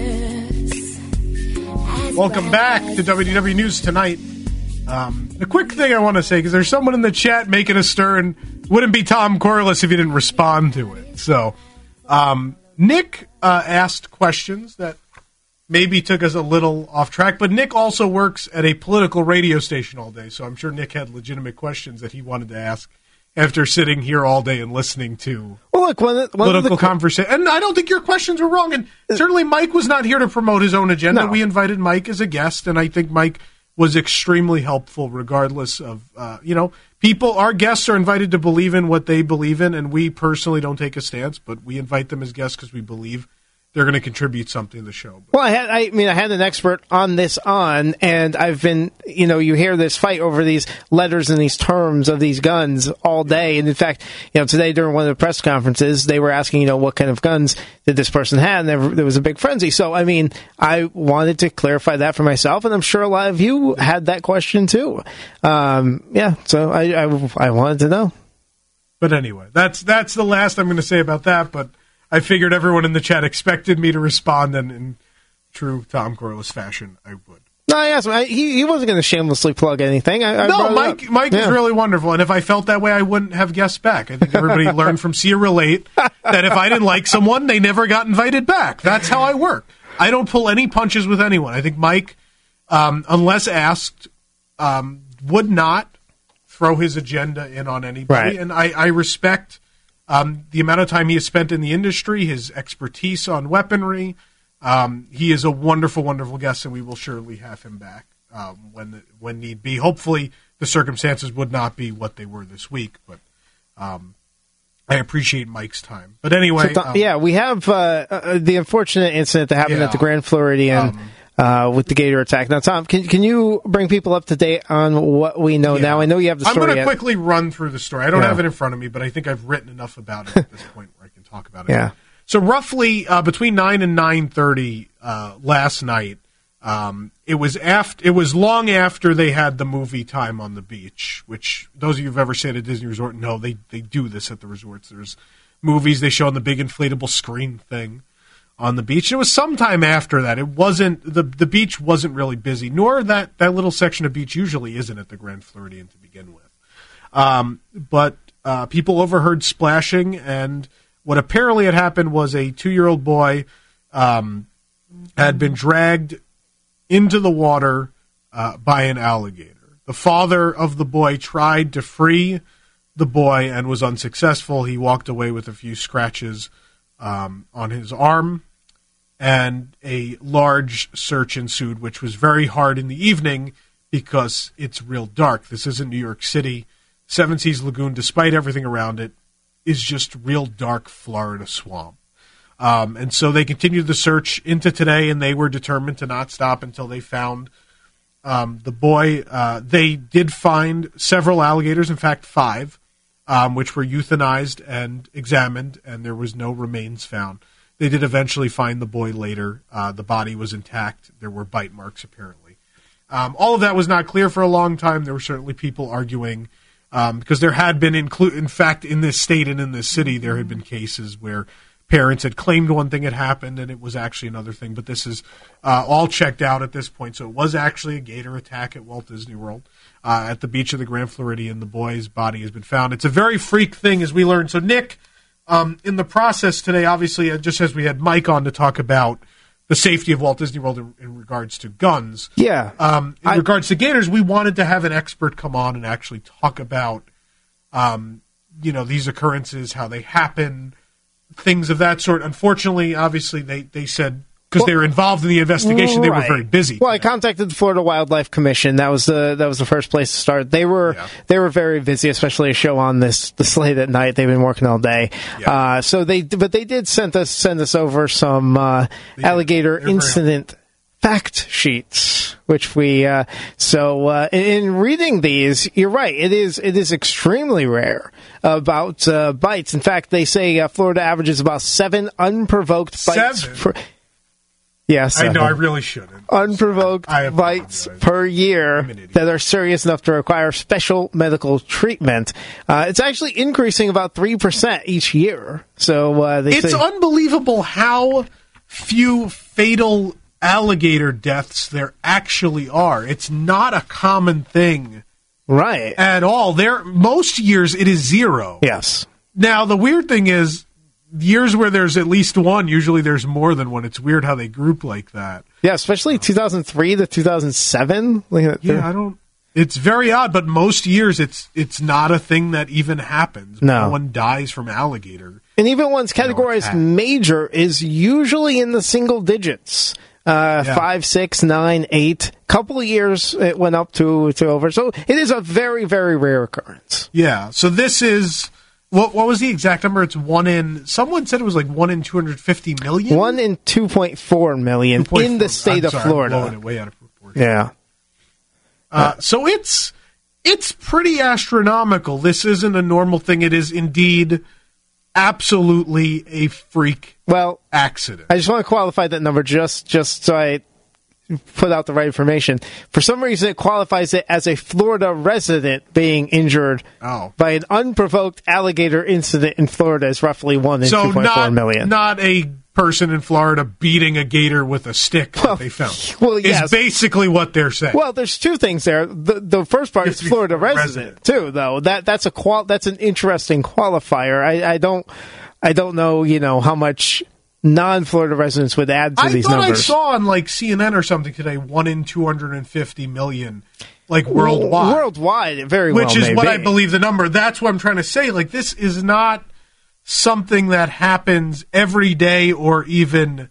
Welcome back to WDW News Tonight. The quick thing I want to say, because there's someone in the chat making a stir, and wouldn't be Tom Corliss if he didn't respond to it. So, Nick asked questions that maybe took us a little off track, but Nick also works at a political radio station all day, so I'm sure Nick had legitimate questions that he wanted to ask after sitting here all day and listening to political conversation. And I don't think your questions were wrong, and certainly Mike was not here to promote his own agenda. No. We invited Mike as a guest, and I think Mike was extremely helpful regardless of, our guests are invited to believe in what they believe in, and we personally don't take a stance, but we invite them as guests because we believe they're going to contribute something to the show. Well, I had an expert on this and I've been, you hear this fight over these letters and these terms of these guns all day. And in fact, today during one of the press conferences, they were asking, what kind of guns did this person have? And there was a big frenzy. So, I wanted to clarify that for myself, and I'm sure a lot of you had that question too. So I wanted to know. But anyway, that's the last I'm going to say about that, but I figured everyone in the chat expected me to respond, and in true Tom Corliss fashion, I would. No, I asked him. He wasn't going to shamelessly plug anything. Mike is really wonderful, and if I felt that way, I wouldn't have guests back. I think everybody learned from See or Relate that if I didn't like someone, they never got invited back. That's how I work. I don't pull any punches with anyone. I think Mike, unless asked, would not throw his agenda in on anybody, right. And I respect the amount of time he has spent in the industry, his expertise on weaponry. He is a wonderful, wonderful guest, and we will surely have him back when need be. Hopefully, the circumstances would not be what they were this week, but I appreciate Mike's time. But anyway, we have the unfortunate incident that happened at the Grand Floridian with the Gator attack. Now, Tom, can you bring people up to date on what we know now? I know you have the story. I'm going to quickly run through the story. I don't have it in front of me, but I think I've written enough about it at this point where I can talk about it. Yeah. So roughly between 9 and 9:30 last night, it was long after they had the movie time on the beach, which those of you who've ever stayed at a Disney resort know they do this at the resorts. There's movies they show on the big inflatable screen thing on the beach. It was sometime after that. It wasn't the beach wasn't really busy, nor that little section of beach usually isn't at the Grand Floridian to begin with. But people overheard splashing, and What apparently had happened was a 2-year-old boy had been dragged into the water by an alligator. The father of the boy tried to free the boy and was unsuccessful. He walked away with a few scratches on his arm, and a large search ensued, which was very hard in the evening because it's real dark. This isn't New York City. Seven Seas Lagoon, despite everything around it, is just real dark Florida swamp. And so they continued the search into today, and they were determined to not stop until they found the boy. They did find several alligators, in fact 5, which were euthanized and examined, and there was no remains found. They did eventually find the boy later. The body was intact. There were bite marks, apparently. All of that was not clear for a long time. There were certainly people arguing, because there had been, in fact, in this state and in this city, there had been cases where parents had claimed one thing had happened and it was actually another thing. But this is all checked out at this point. So it was actually a gator attack at Walt Disney World at the beach of the Grand Floridian. The boy's body has been found. It's a very freak thing, as we learned. So, Nick, in the process today, obviously, just as we had Mike on to talk about the safety of Walt Disney World in regards to guns. Yeah. In regards to gators, we wanted to have an expert come on and actually talk about, these occurrences, how they happen, things of that sort. Unfortunately, obviously, they said, because they were involved in the investigation, they were very busy. Well, I contacted the Florida Wildlife Commission. That was the first place to start. They were very busy, especially a show on this late at night. They've been working all day. Yeah. They did send us over some alligator incident fact sheets, which we in reading these, you're right. It is extremely rare about bites. In fact, they say Florida averages about 7 unprovoked bites. Yes, I know. I really shouldn't. Unprovoked bites per year that are serious enough to require special medical treatment. It's actually increasing about 3% each year. So it's unbelievable how few fatal alligator deaths there actually are. It's not a common thing, right? At all. Most years it is 0. Yes. Now the weird thing is, years where there's at least one, usually there's more than one. It's weird how they group like that. Yeah, especially 2003 to 2007. It's very odd, but most years it's not a thing that even happens. No one dies from alligator. And even one's categorized major is usually in the single digits. 5, 6, 9, 8. Couple of years it went up to over. So it is a very, very rare occurrence. Yeah. So this is... What was the exact number? It's 1 in... Someone said it was like 1 in 250 million? 1 in 2.4 million in the state of Florida. I'm blowing it way out of proportion. Yeah. So it's pretty astronomical. This isn't a normal thing. It is indeed absolutely a freak accident. I just want to qualify that number just so I put out the right information. For some reason, it qualifies it as a Florida resident being injured by an unprovoked alligator incident in Florida is roughly 1 in 2.4 million. Not a person in Florida beating a gator with a stick that they found. Well, yes. Is basically what they're saying. Well, there's two things there. The first part is Florida resident too, though. That's an interesting qualifier. I don't know, how much non-Florida residents would add to these numbers. I saw on CNN or something today 1 in 250 million, worldwide. Worldwide, very well, which is what be. I believe the number. That's what I'm trying to say. This is not something that happens every day or even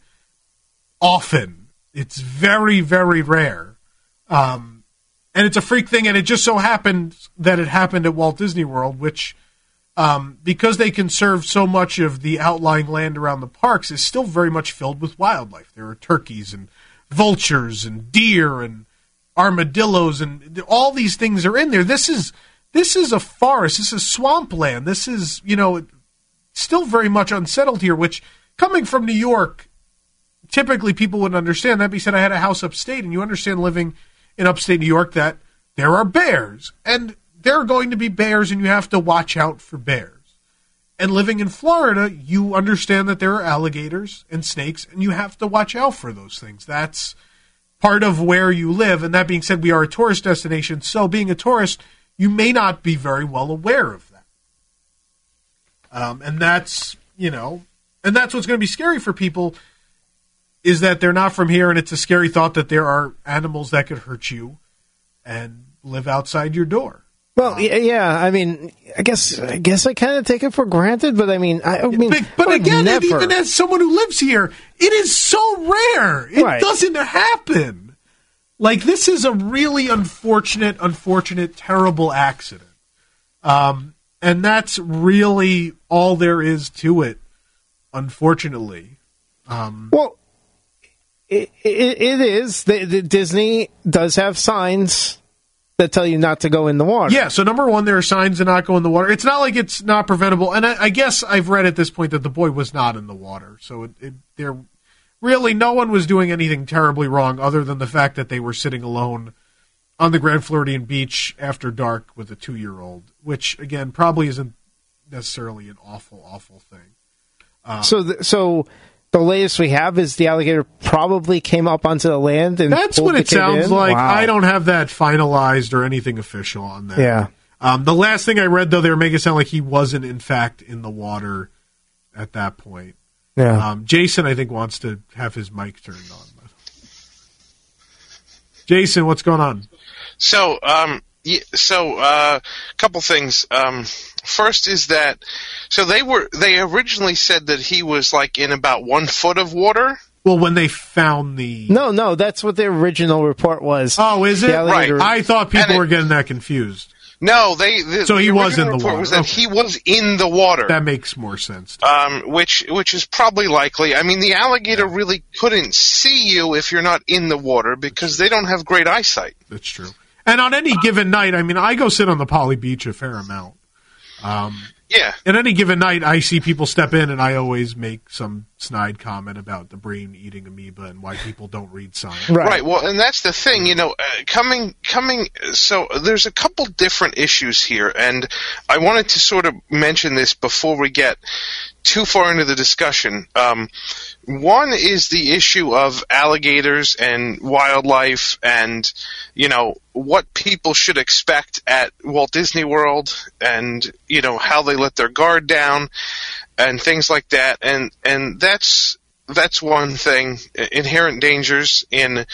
often. It's very, very rare, and it's a freak thing. And it just so happened that it happened at Walt Disney World, which. Because they conserve so much of the outlying land around the parks, is still very much filled with wildlife. There are turkeys and vultures and deer and armadillos, and all these things are in there. This is a forest. This is swampland. This is, still very much unsettled here, which, coming from New York, typically people wouldn't understand. That being said, I had a house upstate, and you understand living in upstate New York that there are bears, and there are going to be bears, and you have to watch out for bears. And living in Florida, you understand that there are alligators and snakes, and you have to watch out for those things. That's part of where you live. And that being said, we are a tourist destination, so being a tourist, you may not be very well aware of that. And that's and that's what's going to be scary for people, is that they're not from here, and it's a scary thought that there are animals that could hurt you and live outside your door. Well, yeah. I mean, I guess I kind of take it for granted, but I mean, but again, even as someone who lives here, it is so rare. It doesn't happen. Like, this is a really unfortunate, terrible accident. And that's really all there is to it, unfortunately. Well, it is. Disney does have signs that tell you not to go in the water. Yeah, so number one, there are signs to not go in the water. It's not like it's not preventable. And I guess I've read at this point that the boy was not in the water. So there really no one was doing anything terribly wrong other than the fact that they were sitting alone on the Grand Floridian beach after dark with a 2-year-old, which, again, probably isn't necessarily an awful thing. So the latest we have is the alligator probably came up onto the land and that's what it sounds like. Wow. I don't have that finalized or anything official on that. Yeah. The last thing I read, though, they were making it sound like he wasn't, in fact, in the water at that point. Yeah. Jason, I think, wants to have his mic turned on. Jason, what's going on? So, couple things. First is that, so they originally said that he was like in about 1 foot of water. Well, when they found the... No, that's what the original report was. Oh, is it? Right. I thought people were getting that confused. No, so he was in the water. Was that he was in the water. That makes more sense. Which is probably likely. I mean, the alligator really couldn't see you if you're not in the water because they don't have great eyesight. That's true. And on any given night, I mean, I go sit on the Poly Beach a fair amount. Yeah. And any given night, I see people step in, and I always make some snide comment about the brain eating amoeba and why people don't read signs. Right. Well, and that's the thing, coming. So there's a couple different issues here, and I wanted to sort of mention this before we get too far into the discussion. One is the issue of alligators and wildlife and, what people should expect at Walt Disney World and, how they let their guard down and things like that. And that's one thing. Inherent dangers in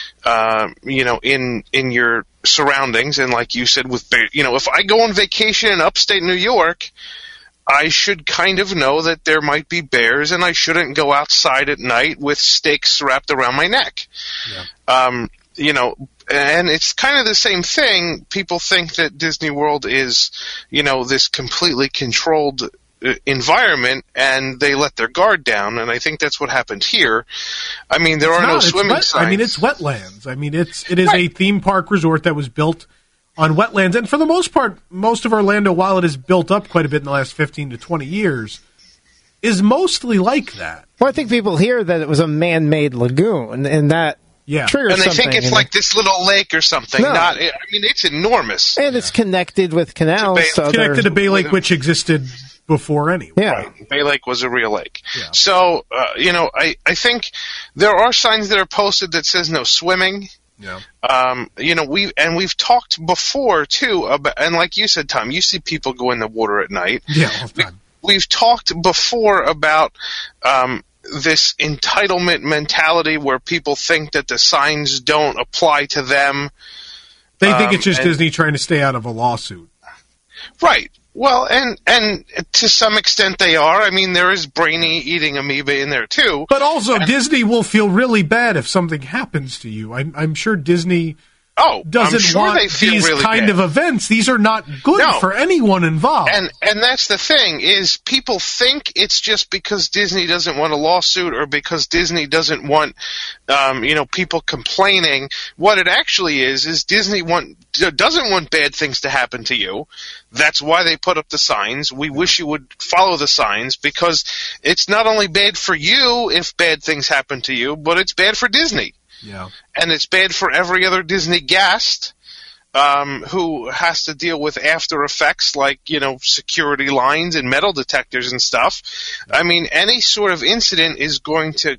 your surroundings. And like you said, if I go on vacation in upstate New York, I should kind of know that there might be bears, and I shouldn't go outside at night with stakes wrapped around my neck. Yeah. And it's kind of the same thing. People think that Disney World is, this completely controlled environment, and they let their guard down, and I think that's what happened here. I mean, there are no swimming signs. I mean, it's wetlands. I mean, it is a theme park resort that was built on wetlands, and for the most part, most of Orlando, while it has built up quite a bit in the last 15 to 20 years, is mostly like that. Well, I think people hear that it was a man-made lagoon, and that triggers something. And they think it's like this little lake or something. No. It's enormous. And it's connected with canals. It's connected to Bay Lake, which existed before anyway. Yeah. Right. Bay Lake was a real lake. Yeah. So, I think there are signs that are posted that says no swimming. Yeah. We've talked before too about, and like you said, Tom, you see people go in the water at night. Yeah, all the time. We've talked before about this entitlement mentality where people think that the signs don't apply to them. They think it's just Disney trying to stay out of a lawsuit. Right. Well, and to some extent they are. I mean, there is brainy eating amoeba in there too. But also, Disney will feel really bad if something happens to you. I'm sure Disney doesn't want these really kind of events. These are not good for anyone involved. And that's the thing, is people think it's just because Disney doesn't want a lawsuit or because Disney doesn't want people complaining. What it actually is Disney doesn't want bad things to happen to you. That's why they put up the signs. We wish you would follow the signs, because it's not only bad for you if bad things happen to you, but it's bad for Disney. Yeah. And it's bad for every other Disney guest who has to deal with after effects like, security lines and metal detectors and stuff. I mean, any sort of incident is going to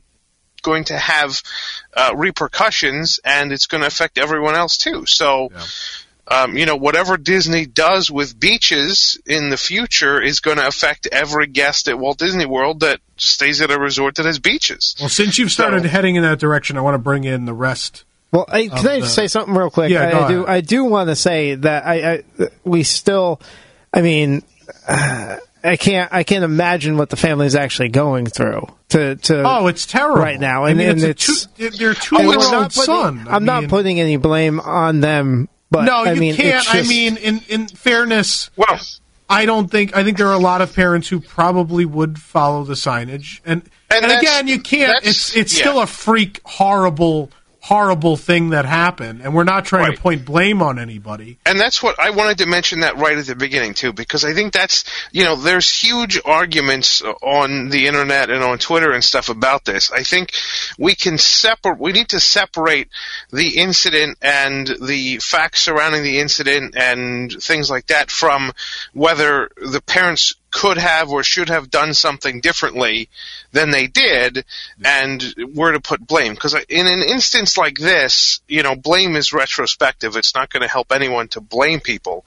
have repercussions, and it's going to affect everyone else too. So, whatever Disney does with beaches in the future is going to affect every guest at Walt Disney World that stays at a resort that has beaches. Well, since you've started heading in that direction, I want to bring in the rest. Well, can I just say something real quick? Yeah, I do want to say that we still, I mean, I can't imagine what the family is actually going through. It's terrible right now, and their their 2-year-old son. I'm not putting any blame on them, but no, you It's can't. just, I mean, in fairness, well, I think there are a lot of parents who probably would follow the signage, and again, you can't. It's still a freak, horrible thing that happened, and we're not trying to point blame on anybody. And that's what I wanted to mention that right at the beginning too, because I think that's, there's huge arguments on the internet and on Twitter and stuff about this. I think we need to separate the incident and the facts surrounding the incident and things like that from whether the parents could have or should have done something differently than they did, and where to put blame. Because in an instance like this, blame is retrospective. It's not going to help anyone to blame people.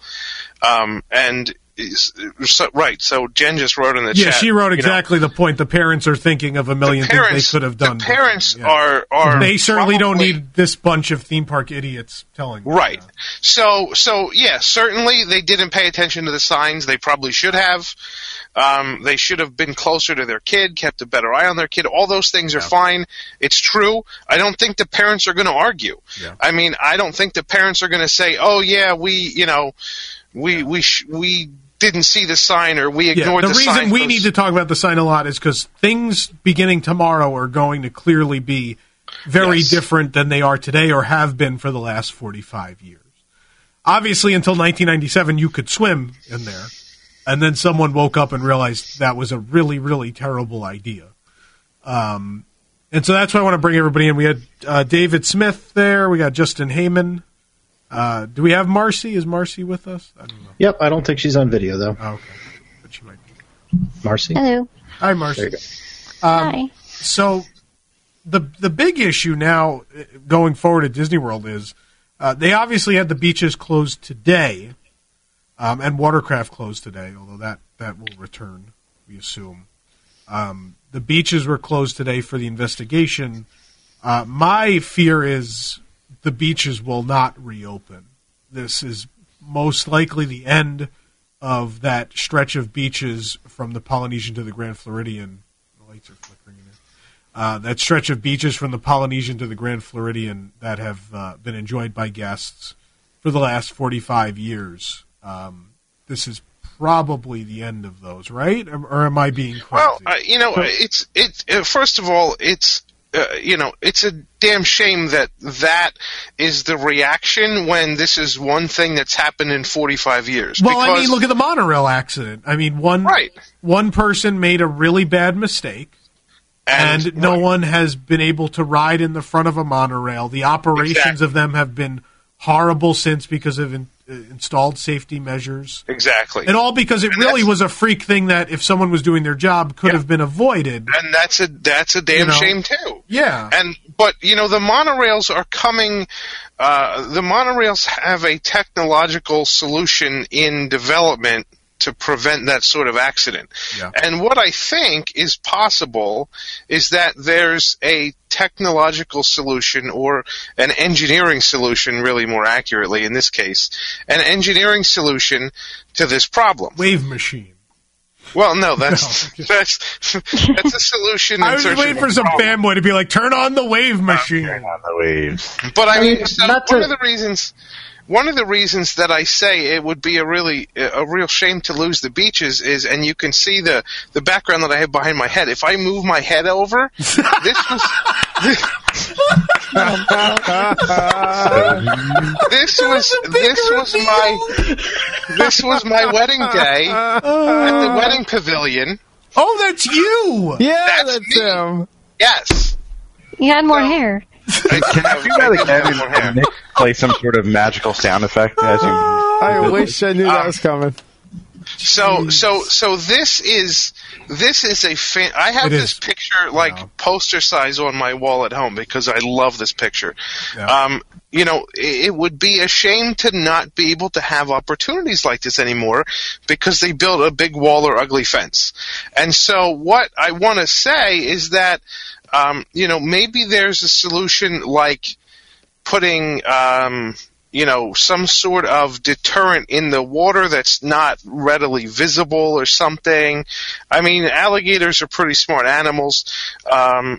So Jen just wrote in the chat. Yeah, she wrote exactly the point. The parents are thinking of a million things they could have done. The parents are they certainly don't need this bunch of theme park idiots telling them. Right. So yeah, certainly they didn't pay attention to the signs. They probably should have. They should have been closer to their kid, kept a better eye on their kid. All those things are fine. It's true. I don't think the parents are going to argue. Yeah. I mean, I don't think the parents are going to say, "Oh yeah, we didn't see the sign, or we ignored the sign." The reason we need to talk about the sign a lot is because things beginning tomorrow are going to clearly be very different than they are today or have been for the last 45 years. Obviously, until 1997, you could swim in there. And then someone woke up and realized that was a really, really terrible idea. And so that's why I want to bring everybody in. We had David Smith there. We got Justin Heyman. Do we have Marcy? Is Marcy with us? I don't know. Yep, I don't think she's on video, though. Oh, okay. But she might be. Marcy? Hello. Hi, Marcy. There you go. Hi. So the big issue now going forward at Disney World is they obviously had the beaches closed today. And Watercraft closed today, although that will return, we assume. The beaches were closed today for the investigation. My fear is the beaches will not reopen. This is most likely the end of that stretch of beaches from the Polynesian to the Grand Floridian. The lights are flickering in here. That stretch of beaches from the Polynesian to the Grand Floridian that have been enjoyed by guests for the last 45 years. This is probably the end of those, right? Or am I being crazy? Well, it's first of all, it's a damn shame that is the reaction when this is one thing that's happened in 45 years. Well, I mean, look at the monorail accident. I mean, one person made a really bad mistake. And no one has been able to ride in the front of a monorail. The operations of them have been horrible since because of installed safety measures. Exactly. And all because it really was a freak thing that if someone was doing their job could have been avoided. And that's a damn shame too. Yeah. But the monorails are coming. The monorails have a technological solution in development to prevent that sort of accident. Yeah. And what I think is possible is that there's a technological solution, or an engineering solution, really more accurately in this case, an engineering solution to this problem. Wave machine. Well, no, that's a solution. I was waiting for some fanboy to be like, turn on the wave machine. Turn on the waves. But I mean, one of the reasons that I say it would be a real shame to lose the beaches is, and you can see the background that I have behind my head. If I move my head over, this was my wedding day at the wedding pavilion. Oh, that's you! Yeah, that's him. Yes. You had more hair. Can I do that again and Nick play some sort of magical sound effect as you... I wish I knew that was coming. So this is this is I have this picture poster size on my wall at home because I love this picture. Yeah. It would be a shame to not be able to have opportunities like this anymore because they built a big wall or ugly fence. And so what I want to say is that, maybe there's a solution like putting, some sort of deterrent in the water that's not readily visible or something. I mean, alligators are pretty smart animals, so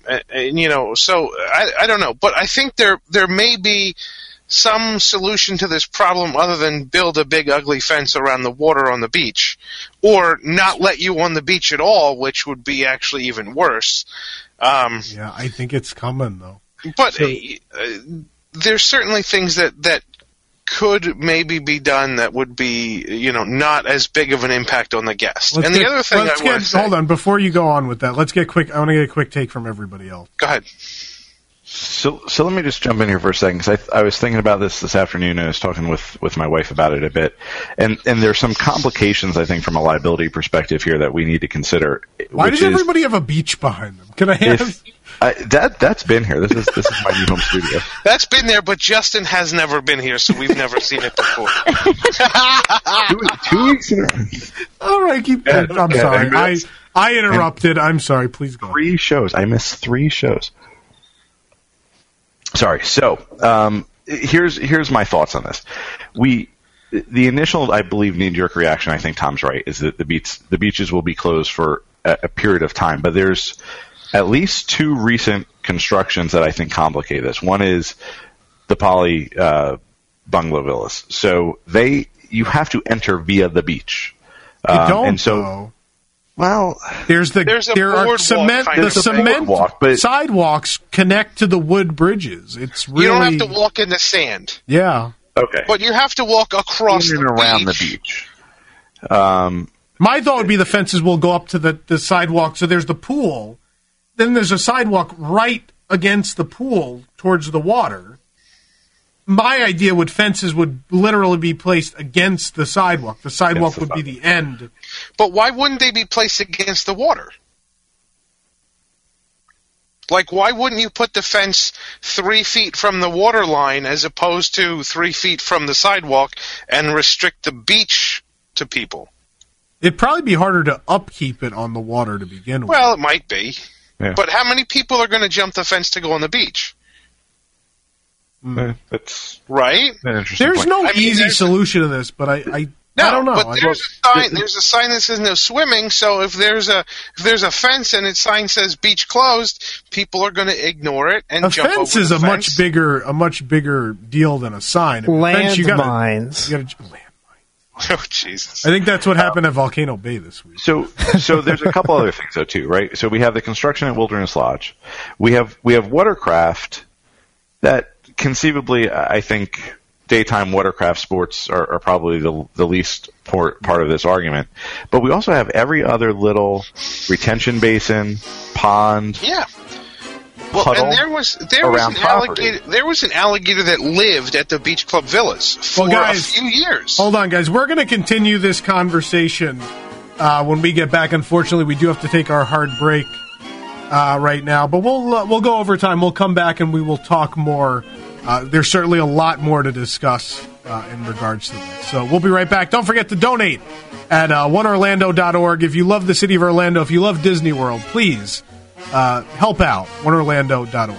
I don't know. But I think there may be some solution to this problem other than build a big ugly fence around the water on the beach, or not let you on the beach at all, which would be actually even worse. Yeah, I think it's coming, though. But there's certainly things that could maybe be done that would be, not as big of an impact on the guest. The other thing I want to say... Hold on, before you go on with that, I want to get a quick take from everybody else. Go ahead. So let me just jump in here for a second, because I was thinking about this afternoon, and I was talking with my wife about it a bit. And there's some complications, I think, from a liability perspective here that we need to consider. Why does everybody have a beach behind them? Can I have... That's been here. This is my new home studio. That's been there, but Justin has never been here, so we've never seen it before. 2 weeks in a row. All right, keep going. I'm sorry. I interrupted. I'm sorry. Please go. 3 shows. I missed 3 shows. Sorry. So here's my thoughts on this. The initial, I believe, knee-jerk reaction, I think Tom's right, is that the beaches will be closed for a period of time. But there's at least 2 recent constructions that I think complicate this. One is the Poly bungalow villas. So you have to enter via the beach. You don't, though. Well, there are cement. The cement sidewalks connect to the wood bridges. It's really, you don't have to walk in the sand. Yeah. Okay. But you have to walk across in and around the beach. My thought would be the fences will go up to the sidewalk. So there's the pool. Then there's a sidewalk right against the pool towards the water. My idea fences would literally be placed against the sidewalk. The sidewalk would be the end. But why wouldn't they be placed against the water? Like, why wouldn't you put the fence 3 feet from the water line as opposed to 3 feet from the sidewalk and restrict the beach to people? It'd probably be harder to upkeep it on the water to begin with. Well, it might be. Yeah. But how many people are going to jump the fence to go on the beach? That's right. An interesting there's point. no easy solution to this, but I don't know. But there's a sign that says no swimming. So if there's a fence and its sign says beach closed, people are going to ignore it and jump over the fence. A fence is a much bigger deal than a sign. Landmines. Oh, Jesus. I think that's what happened at Volcano Bay this week. So there's a couple other things though too, right? So we have the construction at Wilderness Lodge. We have watercraft that conceivably, I think daytime watercraft sports are probably the least part of this argument. But we also have every other little retention basin, pond. Yeah. Well, and there was an alligator that lived at the Beach Club Villas for a few years. Hold on, guys. We're going to continue this conversation when we get back. Unfortunately, we do have to take our hard break right now, but we'll go over time. We'll come back and we will talk more. There's certainly a lot more to discuss in regards to this. So we'll be right back. Don't forget to donate at oneorlando.org. If you love the city of Orlando, if you love Disney World, please help out. oneorlando.org.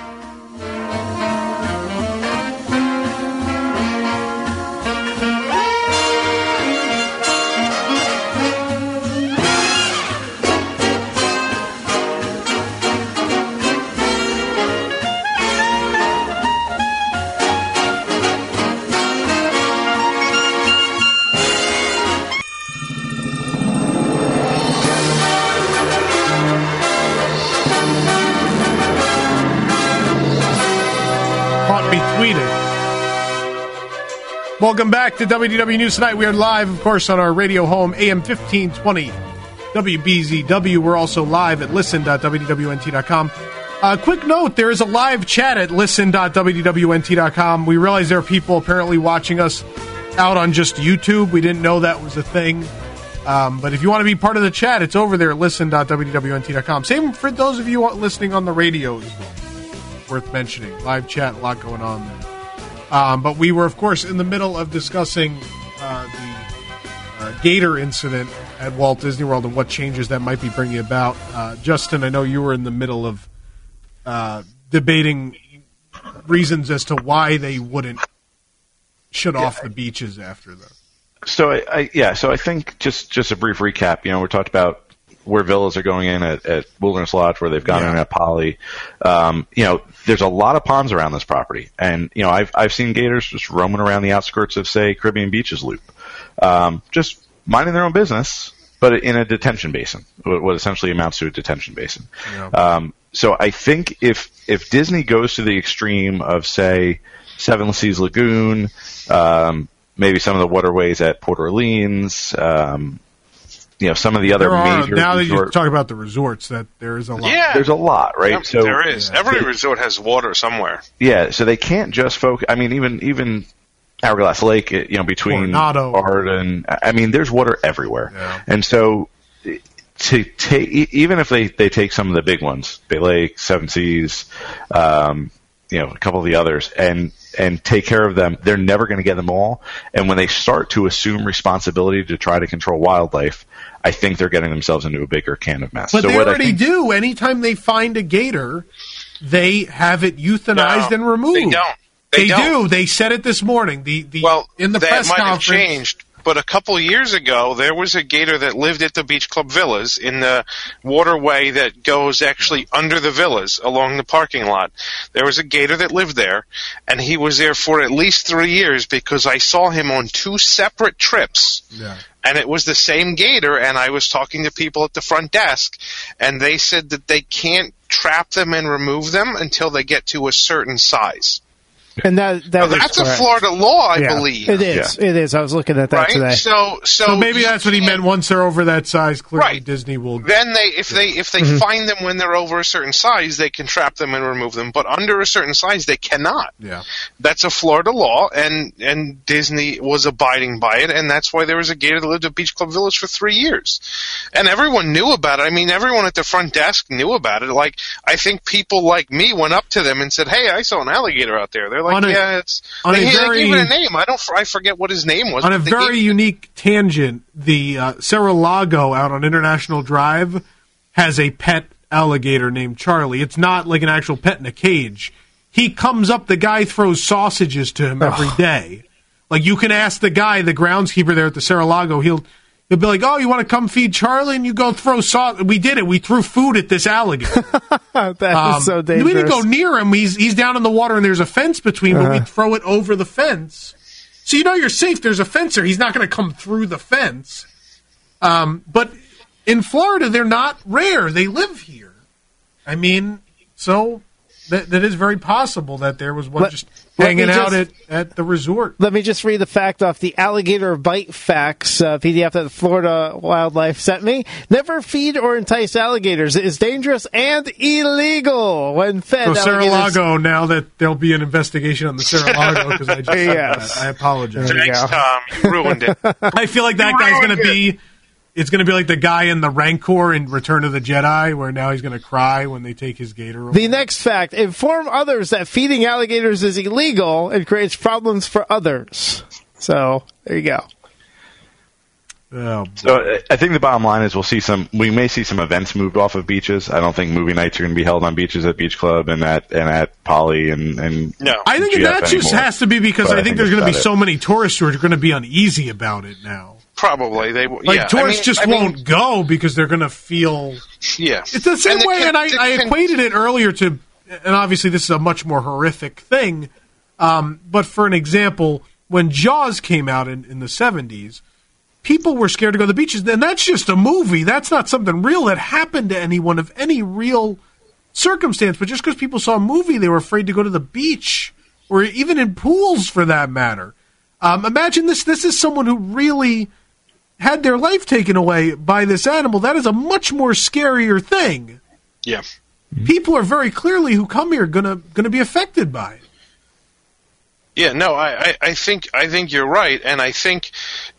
Welcome back to WDW News Tonight. We are live, of course, on our radio home, AM 1520 WBZW. We're also live at listen.wdwnt.com. Quick note, there is a live chat at listen.wdwnt.com. We realize there are people apparently watching us out on just YouTube. We didn't know that was a thing. But if you want to be part of the chat, it's over there, listen.wdwnt.com. Same for those of you listening on the radio as well. Worth mentioning. Live chat, a lot going on there. But we were, of course, in the middle of discussing the gator incident at Walt Disney World and what changes that might be bringing about. Justin, I know you were in the middle of debating reasons as to why they wouldn't shut off the beaches after that. So I think just a brief recap. We talked about where villas are going in at Wilderness Lodge, where they've gone in at Poly. There's a lot of ponds around this property, and I've seen gators just roaming around the outskirts of, say, Caribbean Beaches Loop, just minding their own business, but in a detention basin, what essentially amounts to a detention basin. Yeah. So I think if Disney goes to the extreme of, say, Seven Seas Lagoon, maybe some of the waterways at Port Orleans, some of the other major. Now that you talk about the resorts, that there is a lot. Yeah, there's a lot, right? Yep, so there is. Every resort has water somewhere. Yeah, so they can't just focus. I mean, even Hourglass Lake, between Art and there's water everywhere, and so to take, even if they take some of the big ones, Bay Lake, Seven Seas, a couple of the others, and take care of them, they're never going to get them all. And when they start to assume responsibility to try to control wildlife, I think they're getting themselves into a bigger can of mess. But they already do. Anytime they find a gator, they have it euthanized and removed. They don't. They do. They said it this morning. In the press that might conference. Have changed. But a couple of years ago, there was a gator that lived at the Beach Club Villas in the waterway that goes actually under the villas along the parking lot. There was a gator that lived there, and he was there for at least 3 years because I saw him on 2 separate trips. Yeah. And it was the same gator, and I was talking to people at the front desk, and they said that they can't trap them and remove them until they get to a certain size. And that's a Florida law, I believe. It is. Yeah. It is. I was looking at that today. So maybe that's what he meant. Once they're over that size, clearly Disney will. Then if they find them when they're over a certain size, they can trap them and remove them. But under a certain size, they cannot. Yeah, that's a Florida law, and Disney was abiding by it, and that's why there was a gator that lived at Beach Club Village for 3 years, and everyone knew about it. I mean, everyone at the front desk knew about it. Like, I think people like me went up to them and said, "Hey, I saw an alligator out there." They're like, they gave it a name. I forget what his name was. On a very unique tangent, the Cerro Lago out on International Drive has a pet alligator named Charlie. It's not like an actual pet in a cage. He comes up, the guy throws sausages to him every day. Like, you can ask the guy, the groundskeeper there at the Cerro Lago, he'll be like, "Oh, you want to come feed Charlie?" And you go throw sausage. We did it. We threw food at this alligator. That is so dangerous. We didn't go near him. He's down in the water, and there's a fence between, but we throw it over the fence. So you're safe. There's a fence there. He's not going to come through the fence. But in Florida, they're not rare. They live here. I mean, so that is very possible that there was one just hanging out at the resort. Let me just read the fact off the alligator bite facts PDF that the Florida Wildlife sent me. Never feed or entice alligators. It is dangerous and illegal when fed. So Cerro Lago, now that there'll be an investigation on the Cerro Lago, because I just said that. I apologize. Thanks, Tom. You ruined it. I feel like that guy's going to be... It's going to be like the guy in the Rancor in Return of the Jedi, where now he's going to cry when they take his gator away. The next fact, inform others that feeding alligators is illegal and creates problems for others. So, there you go. Oh, so I think the bottom line is we may see some events moved off of beaches. I don't think movie nights are going to be held on beaches at Beach Club and at Poly and no. I think that just has to be because I think there's going to be so many tourists who are going to be uneasy about it now. Probably tourists won't go because they're going to feel. Yeah, it's the same way, and I equated it earlier to, and obviously this is a much more horrific thing. But for an example, when Jaws came out in the 70s, people were scared to go to the beaches, and that's just a movie. That's not something real that happened to anyone of any real circumstance. But just because people saw a movie, they were afraid to go to the beach or even in pools, for that matter. Imagine this. This is someone who really had their life taken away by this animal. That is a much more scarier thing. Yeah. People are very clearly who come here gonna be affected by it. Yeah, no, I think you're right, and I think,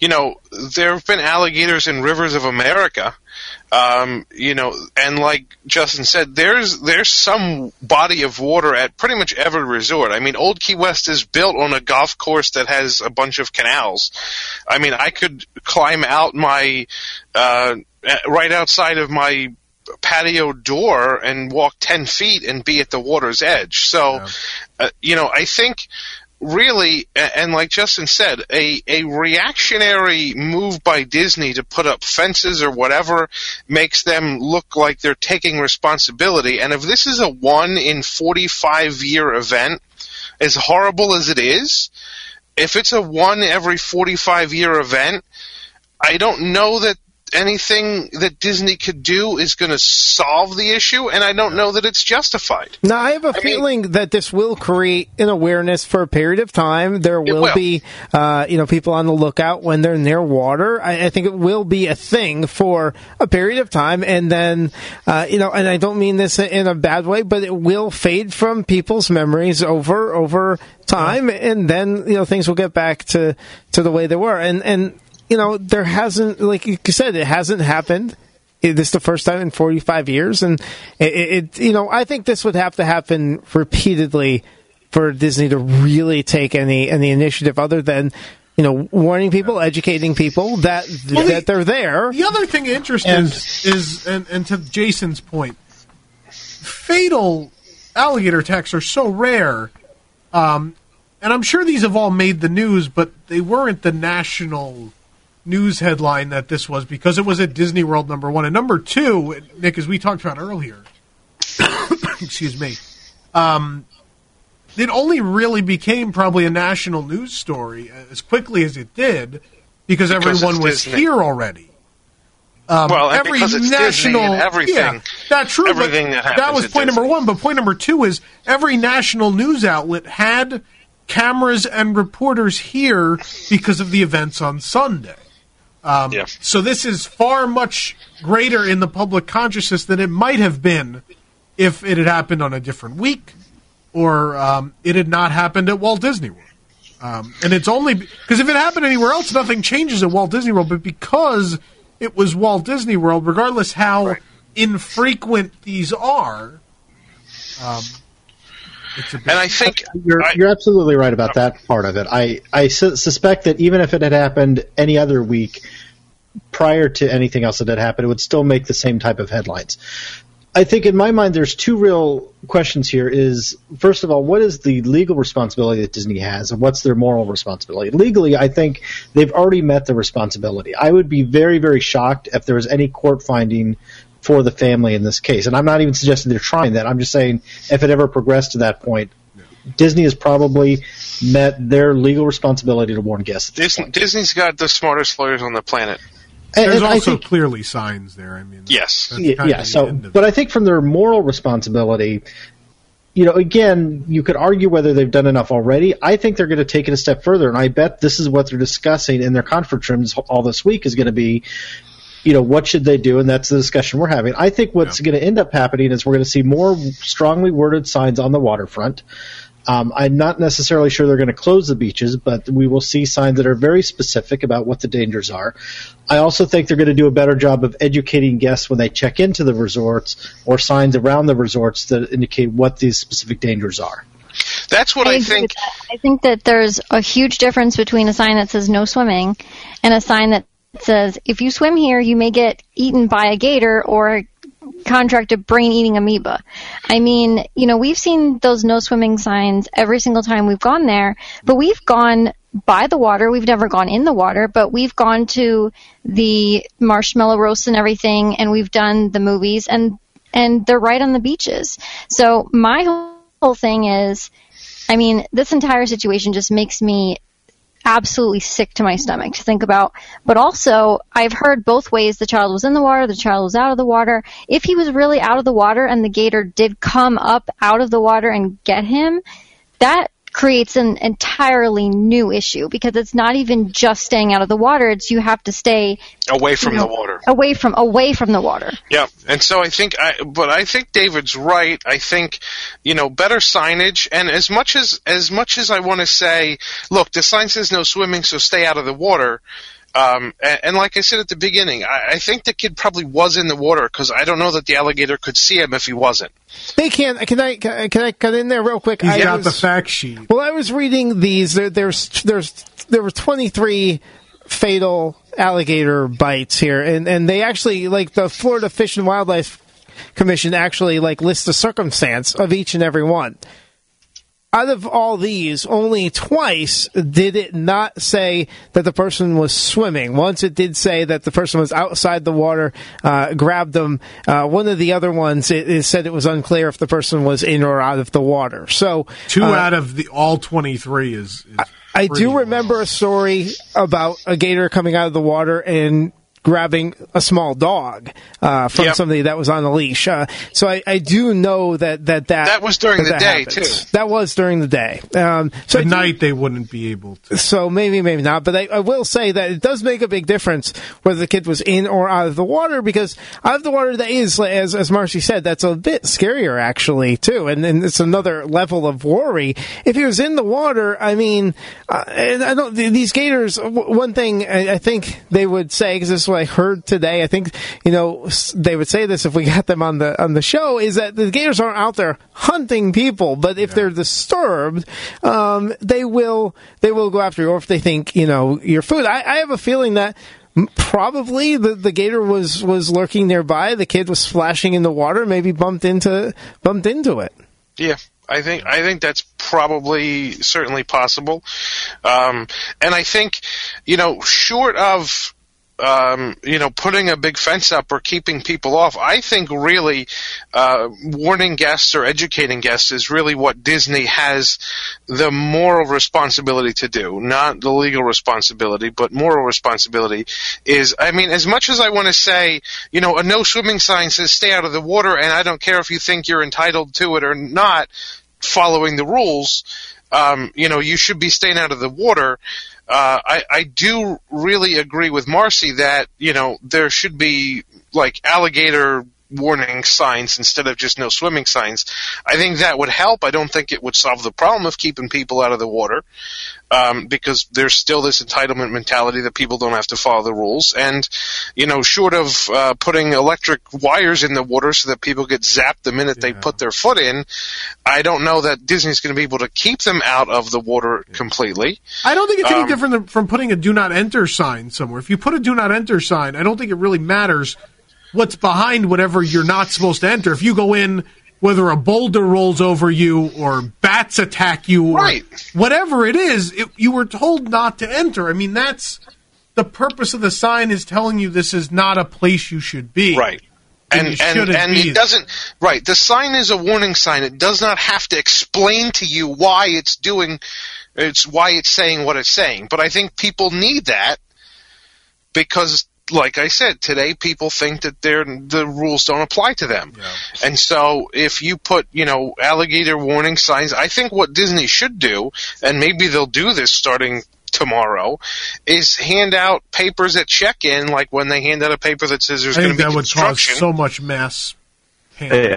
there have been alligators in rivers of America. And like Justin said, there's some body of water at pretty much every resort. I mean, Old Key West is built on a golf course that has a bunch of canals. I mean, I could climb out my right outside of my patio door and walk 10 feet and be at the water's edge. So, I think really, and like Justin said, a reactionary move by Disney to put up fences or whatever makes them look like they're taking responsibility. And if this is a 1 in 45-year event, as horrible as it is, if it's a 1 every 45-year event, I don't know that anything that Disney could do is going to solve the issue, and I don't know that it's justified. Now, I have a feeling that this will create an awareness for a period of time. There will be, people on the lookout when they're near water. I think it will be a thing for a period of time, and then, and I don't mean this in a bad way, but it will fade from people's memories over time, and then, things will get back to the way they were. And there hasn't, like you said, it hasn't happened. This is the first time in 45 years. And I think this would have to happen repeatedly for Disney to really take any initiative other than, warning people, educating people that they're there. The other thing interesting is to Jason's point, fatal alligator attacks are so rare. And I'm sure these have all made the news, but they weren't the national news headline that this was because it was at Disney World, number 1. And number 2, Nick, as we talked about earlier, excuse me, it only really became probably a national news story as quickly as it did because everyone was here already. Every because it's national Disney and everything. Yeah, that's true. Everything that happens that was point number 1. But point number 2 is every national news outlet had cameras and reporters here because of the events on Sunday. So this is far much greater in the public consciousness than it might have been if it had happened on a different week or it had not happened at Walt Disney World. And it's only because if it happened anywhere else, nothing changes at Walt Disney World. But because it was Walt Disney World, regardless how infrequent these are, it's a bit. And I think you're absolutely right about that part of it. I suspect that even if it had happened any other week prior to anything else that had happened, it would still make the same type of headlines. I think in my mind there's two real questions here is, first of all, what is the legal responsibility that Disney has and what's their moral responsibility? Legally, I think they've already met the responsibility. I would be very, very shocked if there was any court finding for the family in this case. And I'm not even suggesting they're trying that. I'm just saying if it ever progressed to that point, Disney has probably met their legal responsibility to warn guests. Disney's got the smartest lawyers on the planet. There's also clearly signs there. I mean, yes. But I think from their moral responsibility, again, you could argue whether they've done enough already. I think they're going to take it a step further, and I bet this is what they're discussing in their conference rooms all this week is going to be, what should they do? And that's the discussion we're having. I think what's going to end up happening is we're going to see more strongly worded signs on the waterfront. I'm not necessarily sure they're going to close the beaches, but we will see signs that are very specific about what the dangers are. I also think they're going to do a better job of educating guests when they check into the resorts or signs around the resorts that indicate what these specific dangers are. That's what I think. I think that there's a huge difference between a sign that says no swimming and a sign that says if you swim here, you may get eaten by a gator or contract a brain-eating amoeba. I mean, we've seen those no swimming signs every single time we've gone there, but we've gone by the water. We've never gone in the water, but we've gone to the marshmallow roasts and everything, and we've done the movies, and they're right on the beaches. So my whole thing is, this entire situation just makes me absolutely sick to my stomach to think about. But also, I've heard both ways. The child was in the water, the child was out of the water. If he was really out of the water and the gator did come up out of the water and get him, that creates an entirely new issue because it's not even just staying out of the water. It's you have to stay away from the water. Away from the water. Yeah, and so I think David's right. I think better signage, and as much as I want to say, look, the sign says no swimming, so stay out of the water. And like I said at the beginning, I think the kid probably was in the water because I don't know that the alligator could see him if he wasn't. They can't. Can I cut in there real quick? He's got the fact sheet. Well, I was reading these. There were 23 fatal alligator bites here, and they actually, like, the Florida Fish and Wildlife Commission actually, like, lists the circumstance of each and every one. Out of all these, only twice did it not say that the person was swimming. Once it did say that the person was outside the water, grabbed them. One of the other ones, it said it was unclear if the person was in or out of the water. So 2 out of all 23 is I do remember a story about a gator coming out of the water and grabbing a small dog from somebody that was on a leash. So I do know that was during the day, happened. too. That was during the day. So at night they wouldn't be able to. So maybe not. But I will say that it does make a big difference whether the kid was in or out of the water, because out of the water, that is, as Marcy said, that's a bit scarier, actually, too. And it's another level of worry. If he was in the water, I mean, and I don't, these gators, one thing I think they would say, because this is what I heard today, I think, they would say this if we got them on the show, is that the gators aren't out there hunting people, but if they're disturbed, they will go after you, or if they think, your food. I have a feeling that probably the gator was lurking nearby, the kid was splashing in the water, maybe bumped into it. Yeah. I think that's probably certainly possible. And I think, short of putting a big fence up or keeping people off, I think really warning guests or educating guests is really what Disney has the moral responsibility to do, not the legal responsibility, but moral responsibility is, I mean, as much as I want to say, a no swimming sign says stay out of the water, and I don't care if you think you're entitled to it or not, following the rules, you should be staying out of the water. I do really agree with Marcy that, there should be, like, alligator warning signs instead of just no swimming signs. I think that would help. I don't think it would solve the problem of keeping people out of the water, because there's still this entitlement mentality that people don't have to follow the rules. And, short of putting electric wires in the water so that people get zapped the minute they put their foot in, I don't know that Disney's going to be able to keep them out of the water completely. I don't think it's any different from putting a do not enter sign somewhere. If you put a do not enter sign, I don't think it really matters what's behind whatever you're not supposed to enter. If you go in, whether a boulder rolls over you or bats attack you or whatever it is, you were told not to enter. I mean, that's the purpose of the sign, is telling you this is not a place you should be. Right. And it doesn't, right, the sign is a warning sign. It does not have to explain to you why it's saying what it's saying. But I think people need that because, like I said, today people think that the rules don't apply to them. Yeah. And so if you put, alligator warning signs, I think what Disney should do, and maybe they'll do this starting tomorrow, is hand out papers at check-in, like when they hand out a paper that says there's going to be construction. Would cause so much mass panic.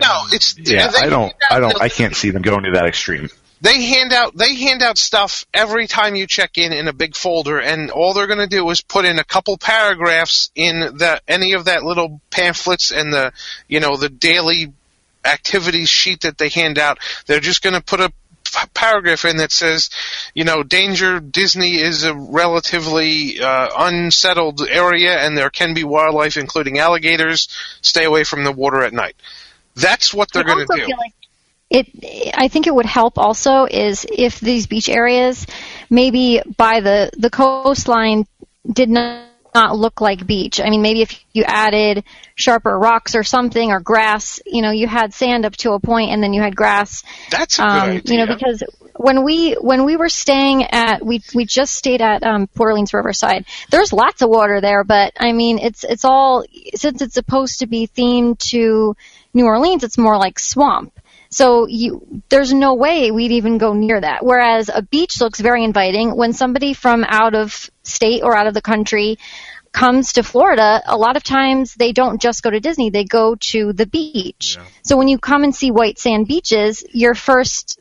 I can't see them going to that extreme. They hand out stuff every time you check in a big folder, and all they're going to do is put in a couple paragraphs in any of that little pamphlets and the daily activities sheet that they hand out. They're just going to put a paragraph in that says, danger, Disney is a relatively unsettled area, and there can be wildlife, including alligators. Stay away from the water at night. That's what they're going to do. I think it would help also is if these beach areas, maybe by the coastline, did not look like beach. I mean, maybe if you added sharper rocks or something, or grass, you had sand up to a point and then you had grass. That's a good idea. Because when we were staying at, we just stayed at Port Orleans Riverside. There's lots of water there, but I mean, it's all, since it's supposed to be themed to New Orleans, it's more like swamp. So there's no way we'd even go near that. Whereas a beach looks very inviting. When somebody from out of state or out of the country comes to Florida, a lot of times they don't just go to Disney, they go to the beach. Yeah. So when you come and see white sand beaches, your first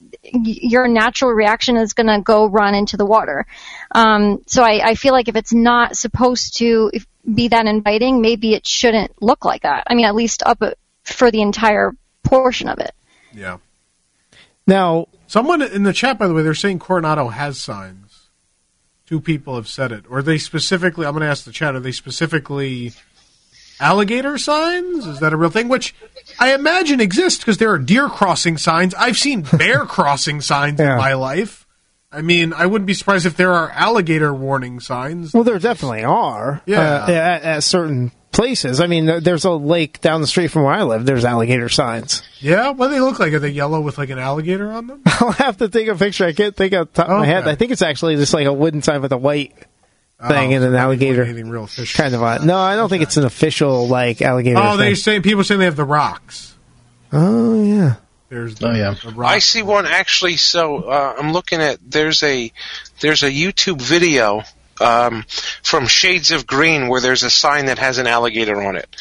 your natural reaction is going to go run into the water. So I feel like if it's not supposed to be that inviting, maybe it shouldn't look like that. I mean, at least up for the entire portion of it. Yeah. Now, someone in the chat, by the way, they're saying Coronado has signs. 2 people have said it. Or are they specifically, I'm going to ask the chat, are they specifically alligator signs? Is that a real thing? Which I imagine exists because there are deer crossing signs. I've seen bear crossing signs in my life. I mean, I wouldn't be surprised if there are alligator warning signs. Well, there definitely are. At certain places. I mean, there's a lake down the street from where I live. There's alligator signs. Yeah? What do they look like? Are they yellow with like an alligator on them? I'll have to take a picture. I can't think off the top of my head. I think it's actually just like a wooden sign with a white thing and an alligator. Anything real official. Kind of. No, I don't think it's an official like alligator. Oh, thing. People saying they have the rocks. Oh yeah. There's the rock. I see one actually. So I'm looking at there's a YouTube video from Shades of Green where there's a sign that has an alligator on it.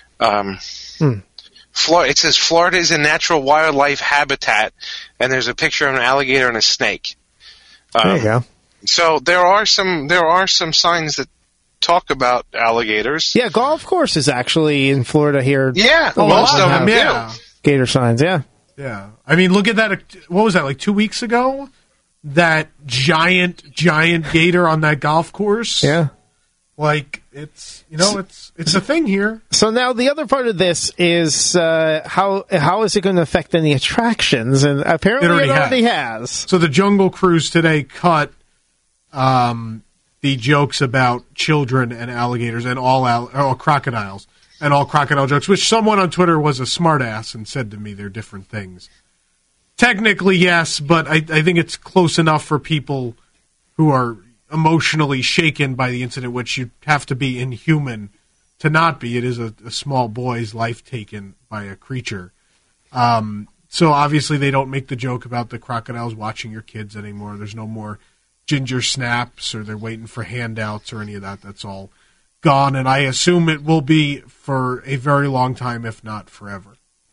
It says Florida is a natural wildlife habitat, and there's a picture of an alligator and a snake. There you go. So there are some signs that talk about alligators. Yeah, golf courses actually in Florida here. Yeah, most of them. Yeah, gator signs. Yeah. Yeah. I mean, look at that. What was that, like 2 weeks ago? That giant gator on that golf course. Yeah. Like, it's a thing here. So now the other part of this is how is it going to affect any attractions? And apparently it already has. So the Jungle Cruise today cut the jokes about children and alligators and all crocodiles. And all crocodile jokes, which someone on Twitter was a smartass and said to me they're different things. Technically, yes, but I think it's close enough for people who are emotionally shaken by the incident, which you have to be inhuman to not be. It is a small boy's life taken by a creature. So obviously they don't make the joke about the crocodiles watching your kids anymore. There's no more ginger snaps or they're waiting for handouts or any of that. That's all gone, and I assume it will be for a very long time, if not forever.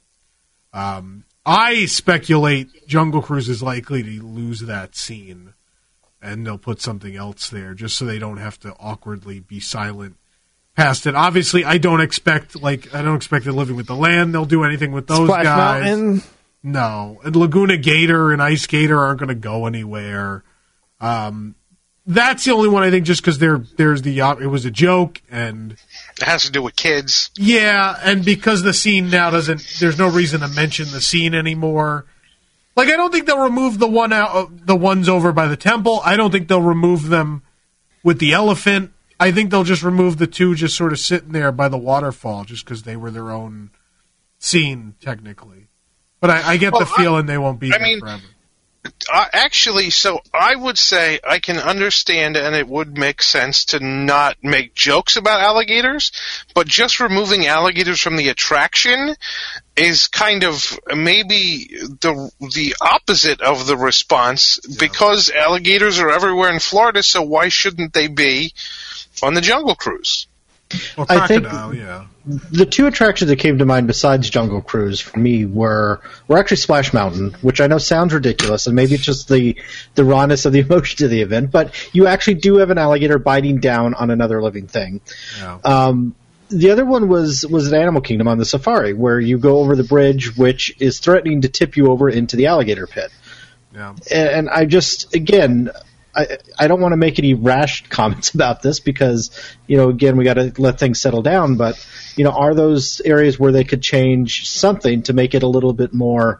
I speculate Jungle Cruise is likely to lose that scene, and they'll put something else there just so they don't have to awkwardly be silent past it. Obviously, I don't expect it Living with the Land. They'll do anything with those Splash guys. Mountain. No, and Laguna Gator and Ice Gator aren't going to go anywhere. That's the only one I think, just because it was a joke and it has to do with kids. Yeah, and because the scene now there's no reason to mention the scene anymore. Like, I don't think they'll remove the ones over by the temple. I don't think they'll remove them with the elephant. I think they'll just remove the 2 just sort of sitting there by the waterfall, just because they were their own scene technically. But I get the feeling they won't be there forever. Actually, so I would say I can understand, and it would make sense to not make jokes about alligators, but just removing alligators from the attraction is kind of maybe the opposite of the response, because alligators are everywhere in Florida, so why shouldn't they be on the Jungle Cruise? Well, I think yeah. The 2 attractions that came to mind besides Jungle Cruise for me were actually Splash Mountain, which I know sounds ridiculous, and maybe it's just the rawness of the emotion of the event, but you actually do have an alligator biting down on another living thing. Yeah. The other one was at Animal Kingdom on the safari, where you go over the bridge, which is threatening to tip you over into the alligator pit. Yeah. And I just, again, I don't want to make any rash comments about this because, again, we got to let things settle down. But, are those areas where they could change something to make it a little bit more?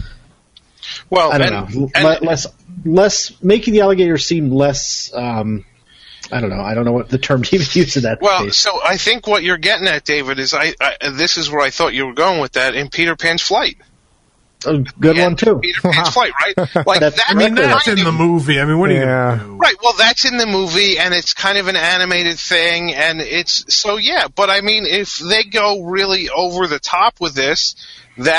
Well, I don't know, less making the alligator seem less. I don't know. I don't know what the term to even use in that case. Well, so I think what you're getting at, David, is this is where I thought you were going with that in Peter Pan's Flight. A good one too. Peter Pan's Flight, right? Like that's in the movie. I mean, what are you going to do? Right. Well, that's in the movie, and it's kind of an animated thing, and it's so yeah. But I mean, if they go really over the top with this, that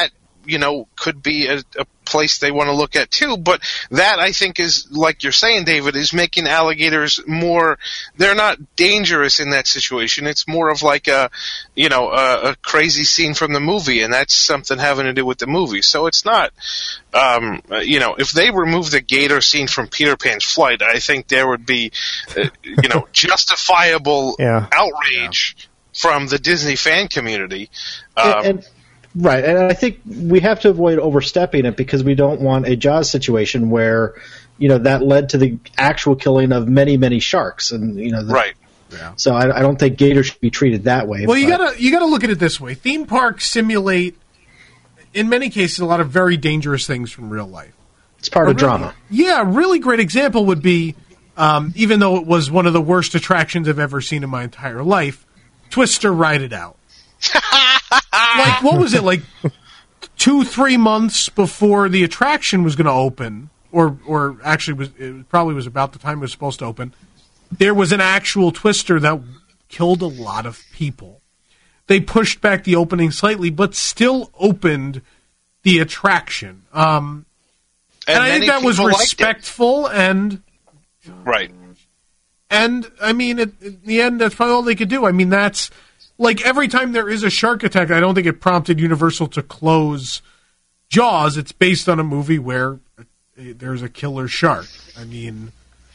could be a place they want to look at too. But that, I think, is, like you're saying, David, is making alligators more, they're not dangerous in that situation. It's more of like a crazy scene from the movie, and that's something having to do with the movie. So it's not, if they remove the gator scene from Peter Pan's Flight, I think there would be, justifiable outrage from the Disney fan community. Right, and I think we have to avoid overstepping it because we don't want a Jaws situation where, that led to the actual killing of many, many sharks, and right. Yeah. So I don't think gators should be treated that way. Well, you gotta look at it this way: theme parks simulate, in many cases, a lot of very dangerous things from real life. It's part of drama. Yeah, a really great example would be, even though it was one of the worst attractions I've ever seen in my entire life, Twister Ride It Out. Like, what was it, like 2-3 months before the attraction was going to open, or actually it probably was about the time it was supposed to open, there was an actual Twister that killed a lot of people. They pushed back the opening slightly, but still opened the attraction. And I think that was respectful and... Right. And, I mean, in the end, that's probably all they could do. I mean, that's... Like, every time there is a shark attack, I don't think it prompted Universal to close Jaws. It's based on a movie where there's a killer shark. I mean,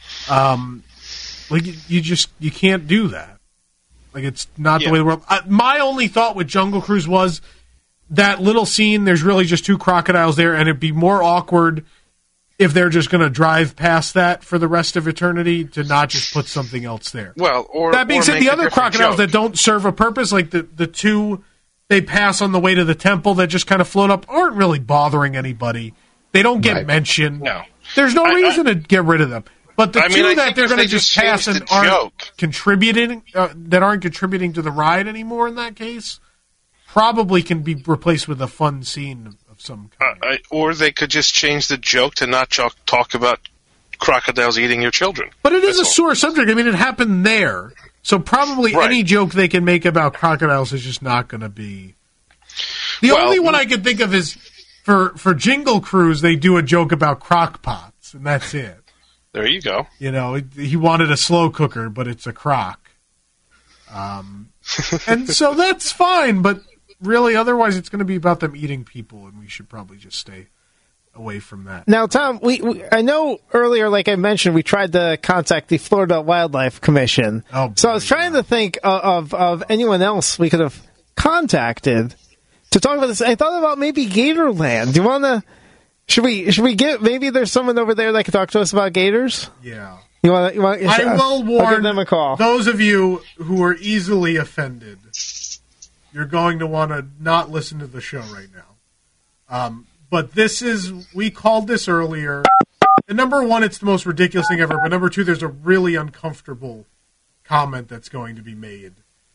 you can't do that. Like, it's not the way the world... my only thought with Jungle Cruise was that little scene, there's really just 2 crocodiles there, and it'd be more awkward if they're just going to drive past that for the rest of eternity to not just put something else there. Well, that being said, the other crocodiles that don't serve a purpose, like the 2 they pass on the way to the temple that just kind of float up, aren't really bothering anybody. They don't get mentioned. No. There's no reason to get rid of them. But the 2 that they're going to just pass and aren't contributing to the ride anymore in that case, probably can be replaced with a fun scene of some kind. Or they could just change the joke to not talk about crocodiles eating your children. But it is a sore subject. I mean, it happened there. So probably any joke they can make about crocodiles is just not going to be... The only one I could think of is for Jingle Cruise, they do a joke about crock pots, and that's it. There you go. He wanted a slow cooker, but it's a crock. And so that's fine, but really, otherwise it's going to be about them eating people, and we should probably just stay away from that. Now, Tom, I know earlier, like I mentioned, we tried to contact the Florida Wildlife Commission. So I was trying to think of anyone else we could have contacted to talk about this. I thought about maybe Gatorland. Do you want to... Should we get... Maybe there's someone over there that can talk to us about gators? Yeah. You want? I will warn I'll give them a call. Those of you who are easily offended, you're going to want to not listen to the show right now. But we called this earlier. And number one, it's the most ridiculous thing ever. But number two, there's a really uncomfortable comment that's going to be made.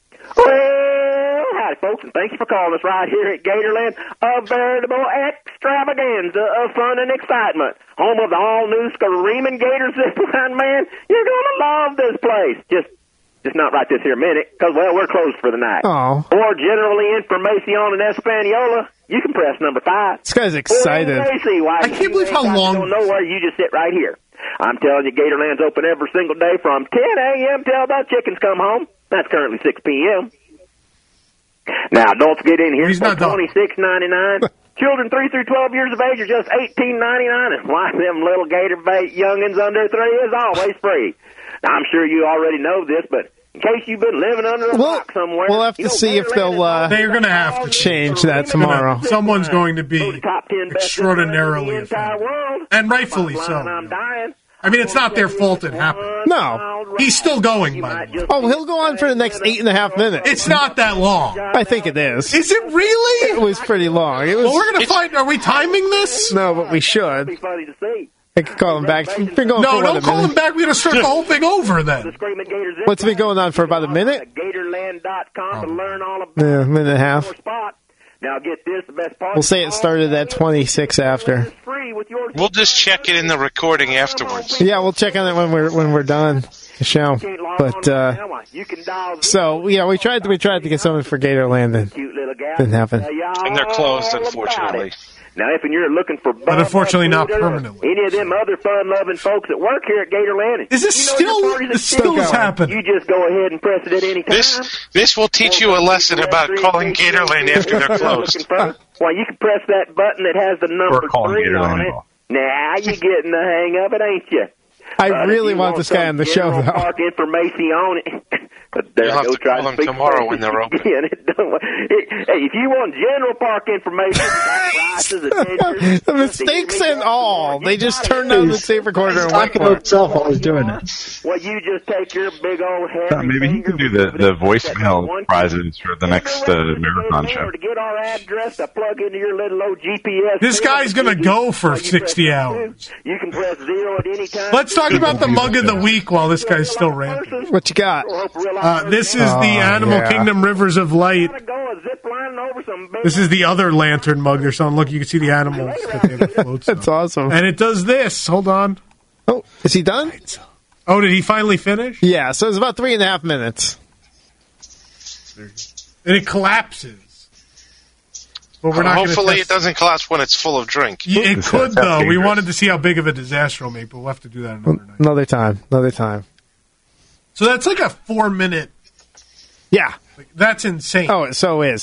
Well, howdy, folks, and thank you for calling us right here at Gatorland, a veritable extravaganza of fun and excitement. Home of the all-new Screaming Gator Zipline, man. You're going to love this place. Just not right this here minute, because, well, we're closed for the night. Oh. For generally information in Española, you can press number 5. This guy's excited. I can't believe how long... Don't know where, you just sit right here. I'm telling you, Gatorland's open every single day from 10 a.m. till the chickens come home. That's currently 6 p.m. Now, adults get in here for $26.99. Children 3 through 12 years of age are just $18.99. And why them little gator bait youngins under 3 is always free. Now, I'm sure you already know this, but in case you've been living under a rock somewhere... We'll have to see if they'll they're going to have to change that tomorrow. Someone's going to be extraordinarily offended. And rightfully so. I mean, it's not their fault it happened. No. He's still going, by the way. Oh, he'll go on for the next 8.5 minutes. It's not that long. I think it is. Is it really? It was pretty long. Well, we're going to find... Are we timing this? No, but we should. I can call him back. Don't call him back. We're going to start the whole thing over then. What's been going on for about a minute? Gatorland.com to learn all about a minute and a half. Now get this, the best part. We'll say it started at 26 after. We'll just check it in the recording afterwards. Yeah, we'll check on it when we're done. the show. But so we tried to get something for Gatorland and didn't happen. And they're closed, unfortunately. Now, if you're looking for but unfortunately not permanently. Any of them other fun-loving folks that work here at Gatorland, is this still happening? You just go ahead and press it at any time. This will teach you a lesson about calling Gatorland after they're closed. Well, you can press that button that has the number 3 on it. Now you're getting the hang of it, ain't you? I really want this guy on the show, though. Park information on it. You'll have to call them tomorrow when they're open. Hey, if you want general park information, prices, attention, the mistakes and all, they just turned on the tape recorder and went talking about himself while he's doing it. Well, you just take your big old head. Maybe he can do the voicemail prizes for the next marathon show. To get our address to plug into your little old GPS. This guy's going to go for 60 hours. You can press 0 at any time. Let's talk about the mug of the week while this guy's still ranting. What you got? This is the Animal Kingdom Rivers of Light. This is the other lantern mug they're selling. Look, you can see the animals that they have floats. That's awesome. And it does this. Hold on. Oh, is he done? Oh, did he finally finish? Yeah, so it's about 3.5 minutes. And it collapses. But we're not hopefully it doesn't collapse when it's full of drink. Yeah, it could, though. We wanted to see how big of a disaster it'll make, but we'll have to do that another night. Another time. So that's like a 4-minute. Yeah. That's insane. Oh, it so is.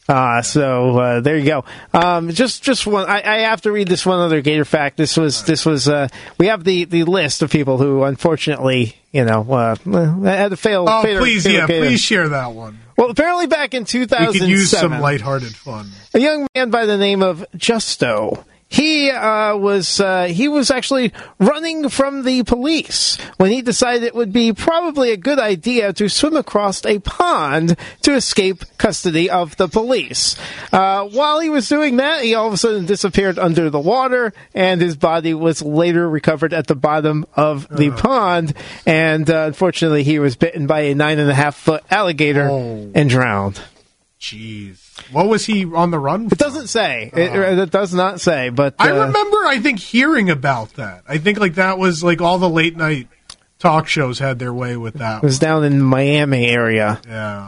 So there you go. Just one. I have to read this one other Gator fact. This was. We have the list of people who unfortunately, had to fail. Oh, please share that one. Well, apparently back in 2007, we could use some lighthearted fun. A young man by the name of Justo. He was actually running from the police when he decided it would be probably a good idea to swim across a pond to escape custody of the police. While he was doing that, he all of a sudden disappeared under the water, and his body was later recovered at the bottom of the pond. And unfortunately, he was bitten by a 9.5-foot alligator and drowned. Jeez. What was he on the run for? It doesn't say. It does not say, but... I remember, hearing about that. I think, that was, all the late-night talk shows had their way with that. It was down in the Miami area. Yeah.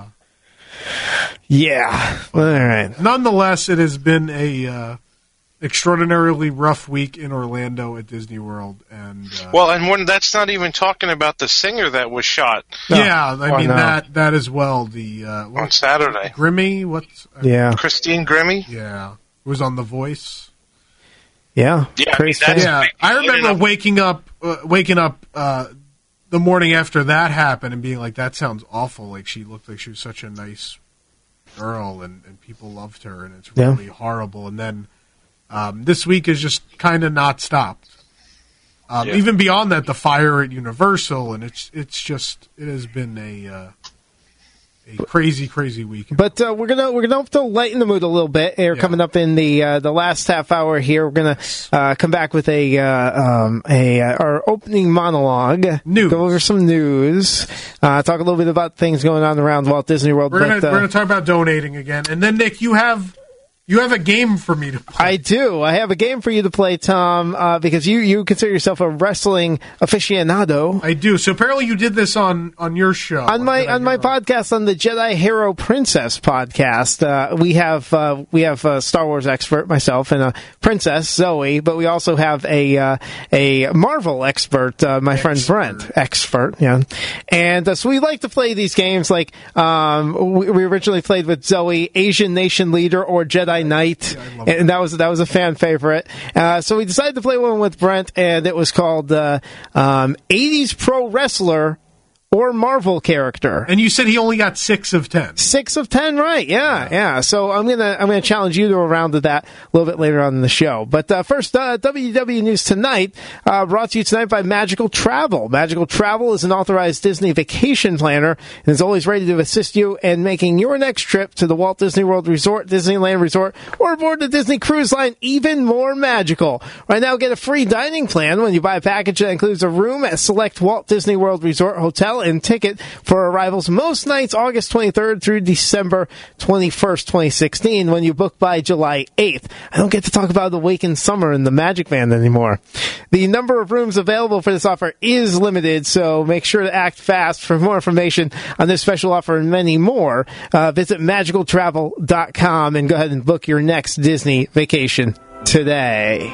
Yeah. All right. Nonetheless, it has been a extraordinarily rough week in Orlando at Disney World. And that's not even talking about the singer that was shot. Yeah, that as well. On Saturday. Grimmie? Christine Grimmie? Yeah. Who was on The Voice. Yeah. I remember waking up the morning after that happened and being like, that sounds awful. Like, she looked like she was such a nice girl and people loved her, and it's really horrible. And then this week has just kind of not stopped. Even beyond that, the fire at Universal, and it has been a crazy, crazy week. But we're gonna have to lighten the mood a little bit here. Coming up in the last half hour here, we're gonna come back with our opening monologue. News. Go over some news. Talk a little bit about things going on around Walt Disney World. We're gonna talk about donating again, and then Nick, you have a game for me to play. I do. I have a game for you to play, Tom, because you consider yourself a wrestling aficionado. I do. So apparently you did this on your show. On my podcast, on the Jedi Hero Princess podcast, we have a Star Wars expert, myself, and a princess, Zoe, but we also have a Marvel expert, my friend Brent, expert, yeah. And so we like to play these games like we originally played with Zoe, Asian Nation Leader or Jedi Knight, and that was a fan favorite. So we decided to play one with Brent, and it was called 80s Pro Wrestler or Marvel character. And you said he only got 6 of 10. 6 of 10, right? Yeah. So I'm gonna challenge you to a round of that a little bit later on in the show. But first, WDW News Tonight, brought to you tonight by Magical Travel. Magical Travel is an authorized Disney vacation planner and is always ready to assist you in making your next trip to the Walt Disney World Resort, Disneyland Resort, or aboard the Disney Cruise Line even more magical. Right now, get a free dining plan when you buy a package that includes a room at select Walt Disney World Resort hotels sell-in ticket for arrivals most nights August 23rd through December 21st, 2016 when you book by July 8th. I don't get to talk about the Awakened Summer in the Magic Band anymore. The number of rooms available for this offer is limited, so make sure to act fast. For more information on this special offer and many more, visit magicaltravel.com and go ahead and book your next Disney vacation today.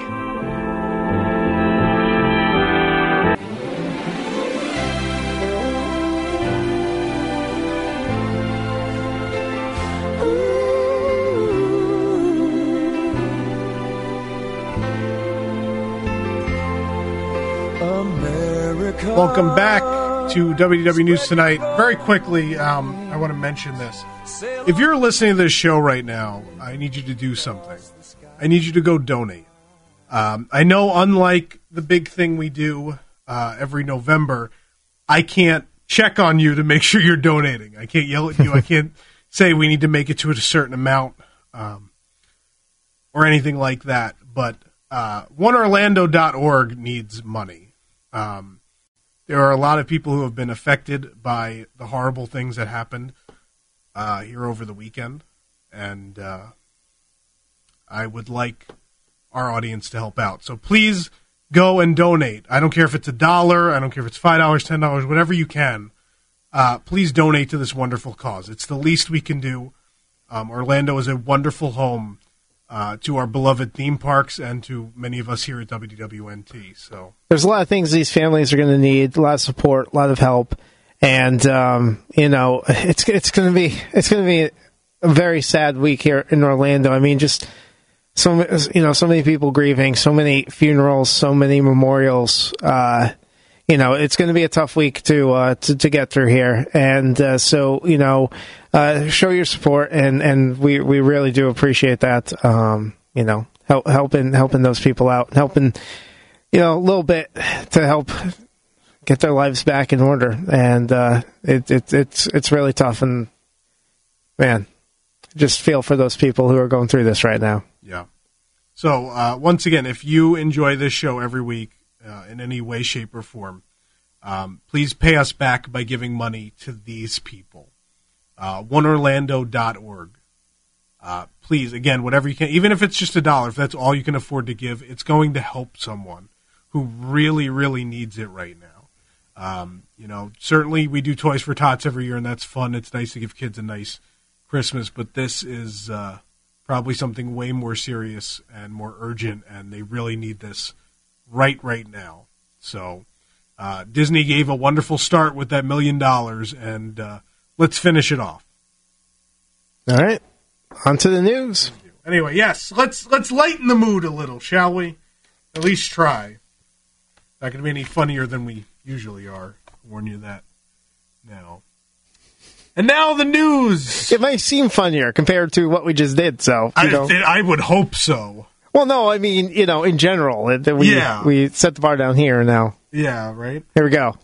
Welcome back to WDW News Tonight. Very quickly, I want to mention this. If you're listening to this show right now, I need you to do something. I need you to go donate. I know, unlike the big thing we do every November, I can't check on you to make sure you're donating. I can't yell at you. I can't say we need to make it to a certain amount or anything like that. But OneOrlando.org needs money. There are a lot of people who have been affected by the horrible things that happened here over the weekend, and I would like our audience to help out. So please go and donate. I don't care if it's $1, I don't care if it's $5, $10, whatever you can. Please donate to this wonderful cause. It's the least we can do. Orlando is a wonderful home to our beloved theme parks and to many of us here at WDWNT. So there's a lot of things these families are going to need, a lot of support, a lot of help, and it's going to be a very sad week here in Orlando. I mean, just so many people grieving, so many funerals, so many memorials. It's going to be a tough week to get through here, and show your support, and we really do appreciate that. Helping those people out, helping a little bit to help get their lives back in order, and it's really tough. And man, just feel for those people who are going through this right now. Yeah. So once again, if you enjoy this show every week, in any way, shape, or form, please pay us back by giving money to these people. OneOrlando.org. Please, again, whatever you can, even if it's just $1, if that's all you can afford to give, it's going to help someone who really, really needs it right now. Certainly we do Toys for Tots every year, and that's fun. It's nice to give kids a nice Christmas, but this is probably something way more serious and more urgent, and they really need this right now. So Disney gave a wonderful start with that $1 million, and let's finish it off. All right, on to the news. Anyway, yes, let's lighten the mood a little, shall we? At least try. Not going to be any funnier than we usually are. I'll warn you that now. And now the news. It might seem funnier compared to what we just did. So I would hope so. Well, no, I mean, in general, we set the bar down here now. Yeah, right. Here we go.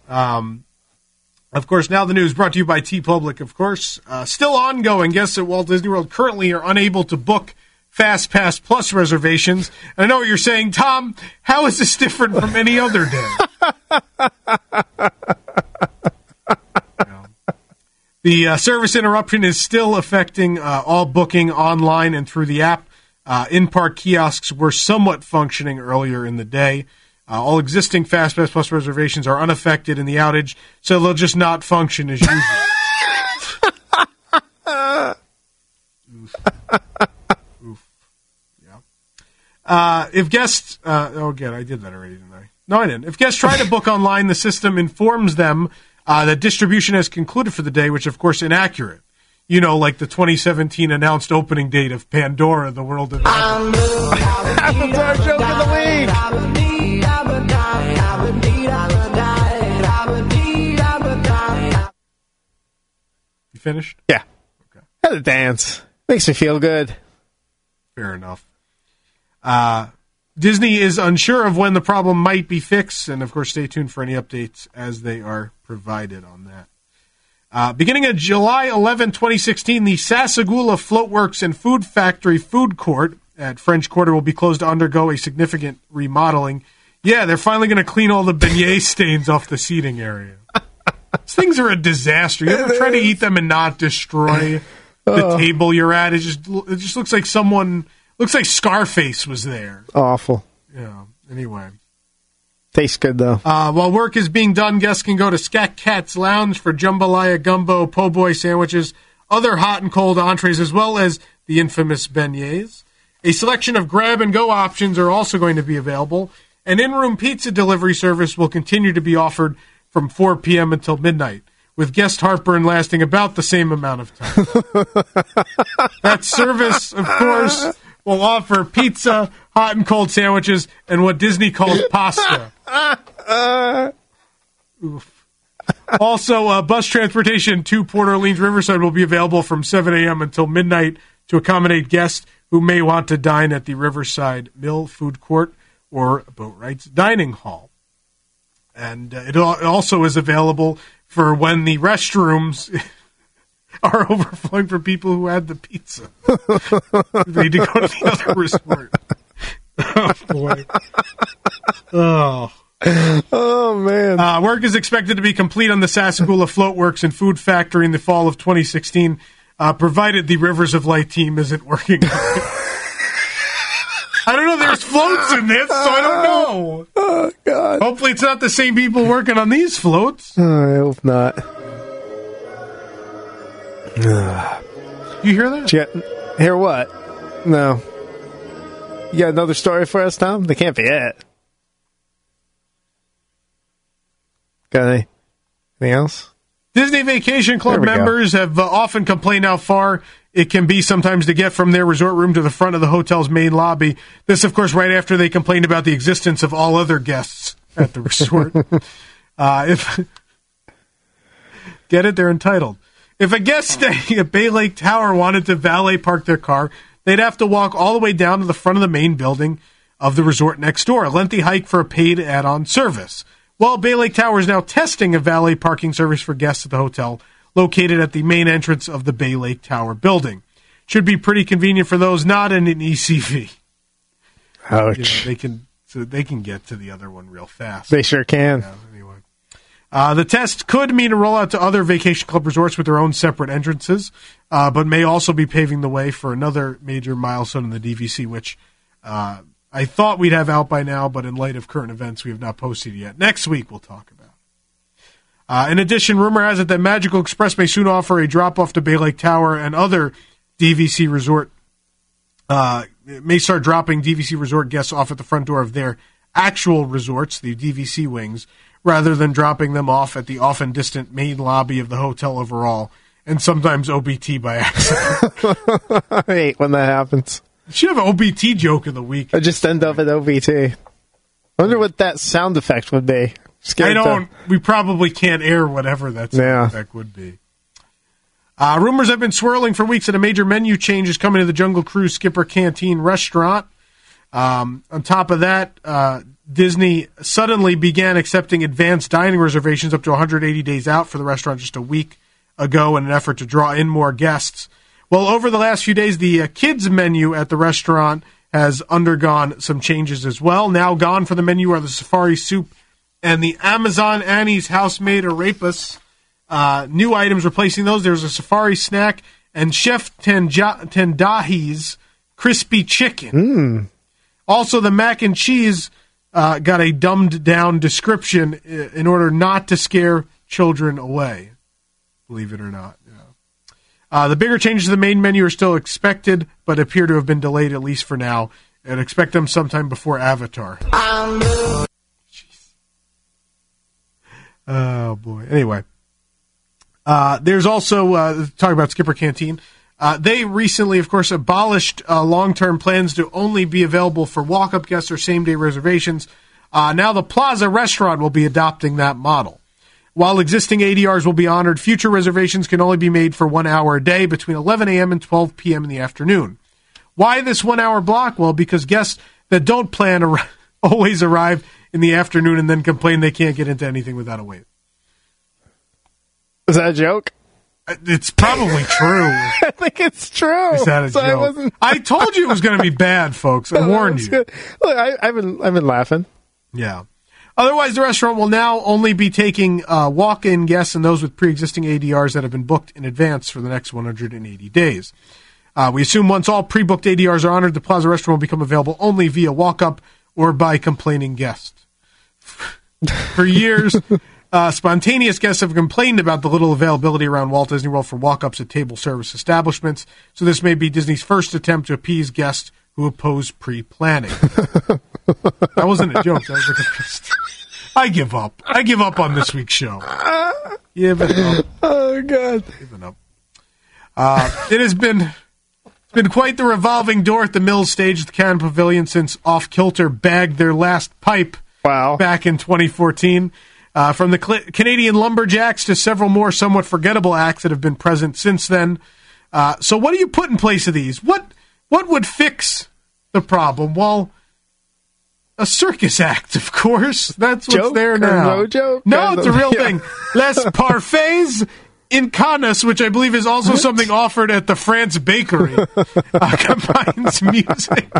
Of course, now the news brought to you by T-Public, of course. Still ongoing. Guests at Walt Disney World currently are unable to book Fast Pass Plus reservations. And I know what you're saying, Tom, how is this different from any other day? The service interruption is still affecting all booking online and through the app. In-park kiosks were somewhat functioning earlier in the day. All existing Fast Pass Plus reservations are unaffected in the outage, so they'll just not function as usual. Oof. Yeah. If guests... again, I did that already, didn't I? No, I didn't. If guests try to book online, the system informs them that distribution has concluded for the day, which, of course, inaccurate. Like the 2017 announced opening date of Pandora, the World of Avatar joke of the week. You finished? Yeah. Okay. Had a dance. Makes me feel good. Fair enough. Disney is unsure of when the problem might be fixed, and of course, stay tuned for any updates as they are provided on that. Beginning of July 11, 2016, the Sassagoula Floatworks and Food Factory food court at French Quarter will be closed to undergo a significant remodeling. Yeah, they're finally going to clean all the beignet stains off the seating area. It's things are a disaster. You ever try to eat them and not destroy the table you're at? It just looks like Scarface was there. Awful. Yeah. Anyway. Tastes good, though. While work is being done, guests can go to Scat Cat's Lounge for jambalaya, gumbo, po' boy sandwiches, other hot and cold entrees, as well as the infamous beignets. A selection of grab-and-go options are also going to be available. An in-room pizza delivery service will continue to be offered from 4 p.m. until midnight, with guest heartburn lasting about the same amount of time. That service, of course, will offer pizza, hot and cold sandwiches, and what Disney calls pasta. Oof. Also, bus transportation to Port Orleans Riverside will be available from 7 a.m. until midnight to accommodate guests who may want to dine at the Riverside Mill Food Court or Boatwright's Dining Hall. And it also is available for when the restrooms are overflowing for people who had the pizza. They need to go to the other resort. Oh, boy. Oh, man. Work is expected to be complete on the Sassagoula Float Works and Food Factory in the fall of 2016, provided the Rivers of Light team isn't working on it. I don't know. There's floats in this, so I don't know. Oh, God. Hopefully it's not the same people working on these floats. I hope not. You hear that? Hear what? No. You got another story for us, Tom? They can't be it. Got anything else? Disney Vacation Club members have often complained how far it can be sometimes to get from their resort room to the front of the hotel's main lobby. This, of course, right after they complained about the existence of all other guests at the resort. Get it? They're entitled. If a guest staying at Bay Lake Tower wanted to valet park their car, they'd have to walk all the way down to the front of the main building of the resort next door, a lengthy hike for a paid add-on service. Well, Bay Lake Tower is now testing a valet parking service for guests at the hotel located at the main entrance of the Bay Lake Tower building. Should be pretty convenient for those not in an ECV. Ouch. They can get to the other one real fast. They sure can. Yeah, anyway. The test could mean a rollout to other vacation club resorts with their own separate entrances, but may also be paving the way for another major milestone in the DVC, which I thought we'd have out by now, but in light of current events, we have not posted yet. Next week, we'll talk about it. In addition, rumor has it that Magical Express may soon offer a drop-off to Bay Lake Tower and other DVC resort. May start dropping DVC resort guests off at the front door of their actual resorts, the DVC wings, rather than dropping them off at the often distant main lobby of the hotel overall, and sometimes OBT by accident. I hate when that happens. Should have an OBT joke of the week. I just end up at OBT. I wonder what that sound effect would be. We probably can't air whatever that sound effect would be. Rumors have been swirling for weeks that a major menu change is coming to the Jungle Cruise Skipper Canteen restaurant. On top of that, Disney suddenly began accepting advanced dining reservations up to 180 days out for the restaurant just a week ago in an effort to draw in more guests. Well, over the last few days, the kids' menu at the restaurant has undergone some changes as well. Now gone from the menu are the safari soup and the Amazon Annie's house-made arepas. New items replacing those. There's a safari snack and Chef Tendahi's crispy chicken. Also, the mac and cheese got a dumbed-down description in order not to scare children away, believe it or not. The bigger changes to the main menu are still expected, but appear to have been delayed at least for now, and expect them sometime before Avatar. Jeez. Oh, boy. Anyway. There's also, talking about Skipper Canteen, they recently, of course, abolished long-term plans to only be available for walk-up guests or same-day reservations. Now the Plaza restaurant will be adopting that model. While existing ADRs will be honored, future reservations can only be made for 1 hour a day between 11 a.m. and 12 p.m. in the afternoon. Why this 1 hour block? Well, because guests that don't plan always arrive in the afternoon and then complain they can't get into anything without a wait. Is that a joke? It's probably true. I think it's true. Is that a joke? I told you it was going to be bad, folks. I warned you. Good. Look, I've been laughing. Yeah. Otherwise, the restaurant will now only be taking walk-in guests and those with pre-existing ADRs that have been booked in advance for the next 180 days. We assume once all pre-booked ADRs are honored, the Plaza restaurant will become available only via walk-up or by complaining guests. For years, spontaneous guests have complained about the little availability around Walt Disney World for walk-ups at table service establishments, so this may be Disney's first attempt to appease guests who oppose pre-planning. That wasn't a joke. That was like a... I give up. I give up on this week's show. Giving up. Oh, God. Giving up. It has been quite the revolving door at the Mills stage at the Cannon Pavilion since Off Kilter bagged their last pipe back in 2014. From the Canadian Lumberjacks to several more somewhat forgettable acts that have been present since then. So what do you put in place of these? What would fix the problem? Well, a circus act, of course. That's what's there now. No joke? No, it's a real thing. Les Parfaits in Canis, which I believe is also something offered at the France Bakery, combines music.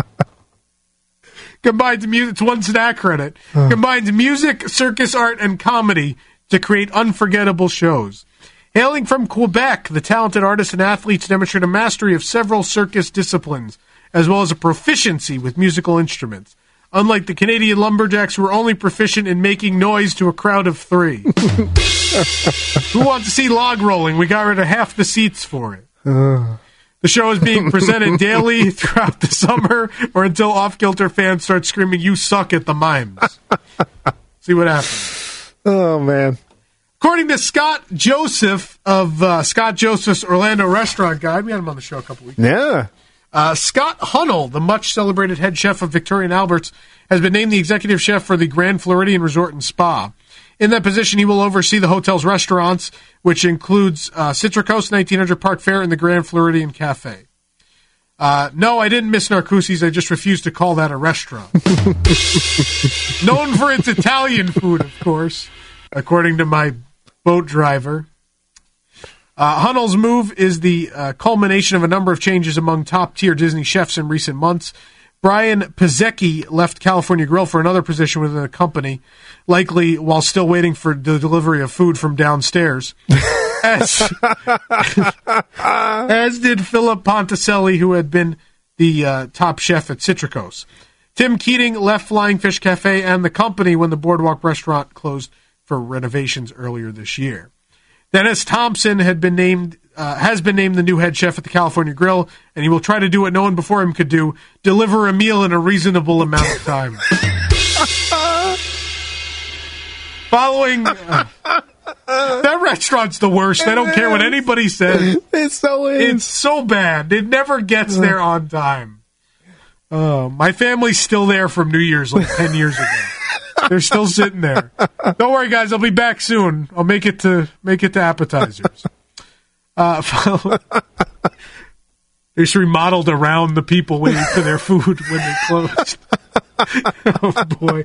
It's one snack credit. Combines music, circus art, and comedy to create unforgettable shows. Hailing from Quebec, the talented artists and athletes demonstrate a mastery of several circus disciplines, as well as a proficiency with musical instruments. Unlike the Canadian Lumberjacks, who are only proficient in making noise to a crowd of 3. Who wants to see log rolling? We got rid of half the seats for it. The show is being presented daily throughout the summer or until Off-Kilter fans start screaming, "You suck" at the mimes. See what happens. Oh, man. According to Scott Joseph of Scott Joseph's Orlando Restaurant Guide, we had him on the show a couple weeks ago. Yeah. Scott Hunnell, the much-celebrated head chef of Victoria and Albert's, has been named the executive chef for the Grand Floridian Resort and Spa. In that position, he will oversee the hotel's restaurants, which includes Citricos, 1900 Park Fair, and the Grand Floridian Cafe. No, I didn't miss Narcoossee's. I just refused to call that a restaurant. Known for its Italian food, of course, according to my boat driver. Hunnell's move is the culmination of a number of changes among top-tier Disney chefs in recent months. Brian Pizzecki left California Grill for another position within the company, likely while still waiting for the delivery of food from downstairs. As did Philip Ponticelli, who had been the top chef at Citricos. Tim Keating left Flying Fish Cafe and the company when the Boardwalk restaurant closed for renovations earlier this year. Dennis Thompson has been named the new head chef at the California Grill, and he will try to do what no one before him could do: deliver a meal in a reasonable amount of time. Following that restaurant's the worst. I don't care what anybody says. It's so bad. It never gets there on time. My family's still there from New Year's like 10 years ago. They're still sitting there. Don't worry, guys. I'll be back soon. I'll make it to appetizers. They just remodeled around the people waiting for their food when they closed. Oh boy.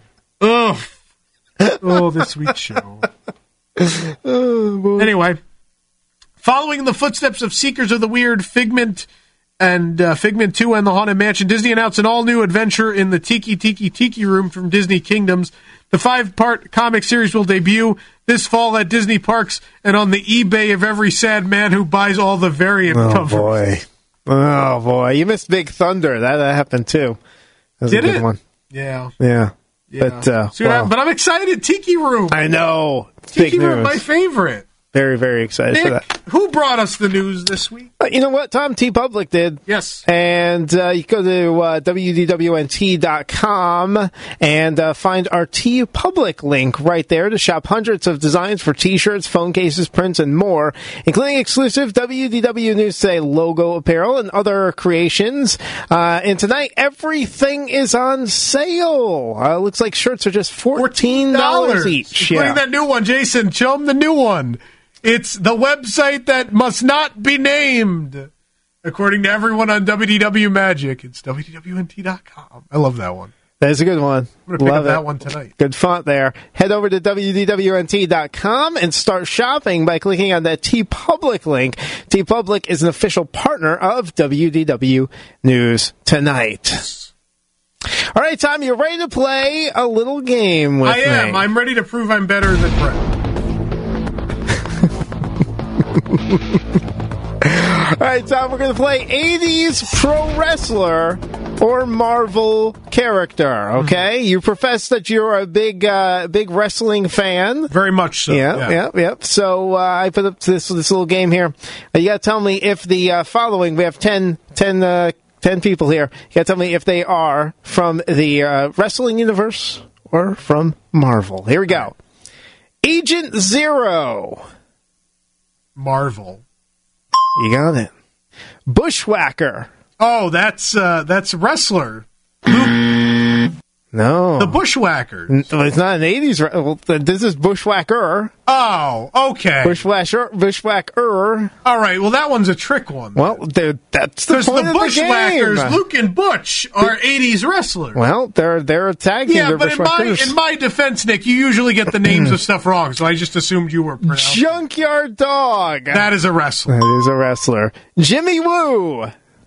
Oh, this week's show. Oh, boy. Anyway, following in the footsteps of Seekers of the Weird, Figment, and Figment 2 and the Haunted Mansion, Disney announced an all-new adventure in the Tiki Room from Disney Kingdoms. The 5-part comic series will debut this fall at Disney Parks and on the eBay of every sad man who buys all the variant covers. Oh, boy. You missed Big Thunder. That happened, too. That was Did a good it? one. Yeah. But, but I'm excited. Tiki Room. I know. Tiki Big Room, news. my favorite. Very, very excited for Nick, that. who brought us the news this week? You know what? Tom T. Public did. Yes. And you go to WDWNT.com and find our T Public link right there to shop hundreds of designs for T-shirts, phone cases, prints, and more, including exclusive WDW News Today logo apparel and other creations. And tonight, everything is on sale. Looks like shirts are just $14 each. Including that new one. Jason, show them the new one. It's the website that must not be named, according to everyone on WDW Magic. It's WDWNT.com. I love that one. That's a good one. I'm going to pick up that one tonight. Good font there. Head over to WDWNT.com and start shopping by clicking on that TeePublic link. TeePublic is an official partner of WDW News Tonight. All right, Tom, you're ready to play a little game with me. I am. I'm ready to prove I'm better than Brett. All right, Tom, we're going to play 80s pro wrestler or Marvel character, okay? You profess that you're a big wrestling fan. Very much so. Yeah. So I put up this little game here. You got to tell me if the following, we have 10 people here. You got to tell me if they are from the wrestling universe or from Marvel. Here we go. Agent Zero. Marvel. You got it. Bushwhacker. Oh, that's wrestler. No. The Bushwhackers. It's not an 80s. Well, this is Bushwhacker. Oh, okay. Bushwhacker. All right, well, that one's a trick one. Well, that's the point of the Bushwhackers, game. Luke and Butch, are 80s wrestlers. Well, they're a tag team. Yeah, but in my defense, Nick, you usually get the names of stuff wrong, so I just assumed you were pronouncing. Junkyard Dog. That is a wrestler. That is a wrestler. Jimmy Woo.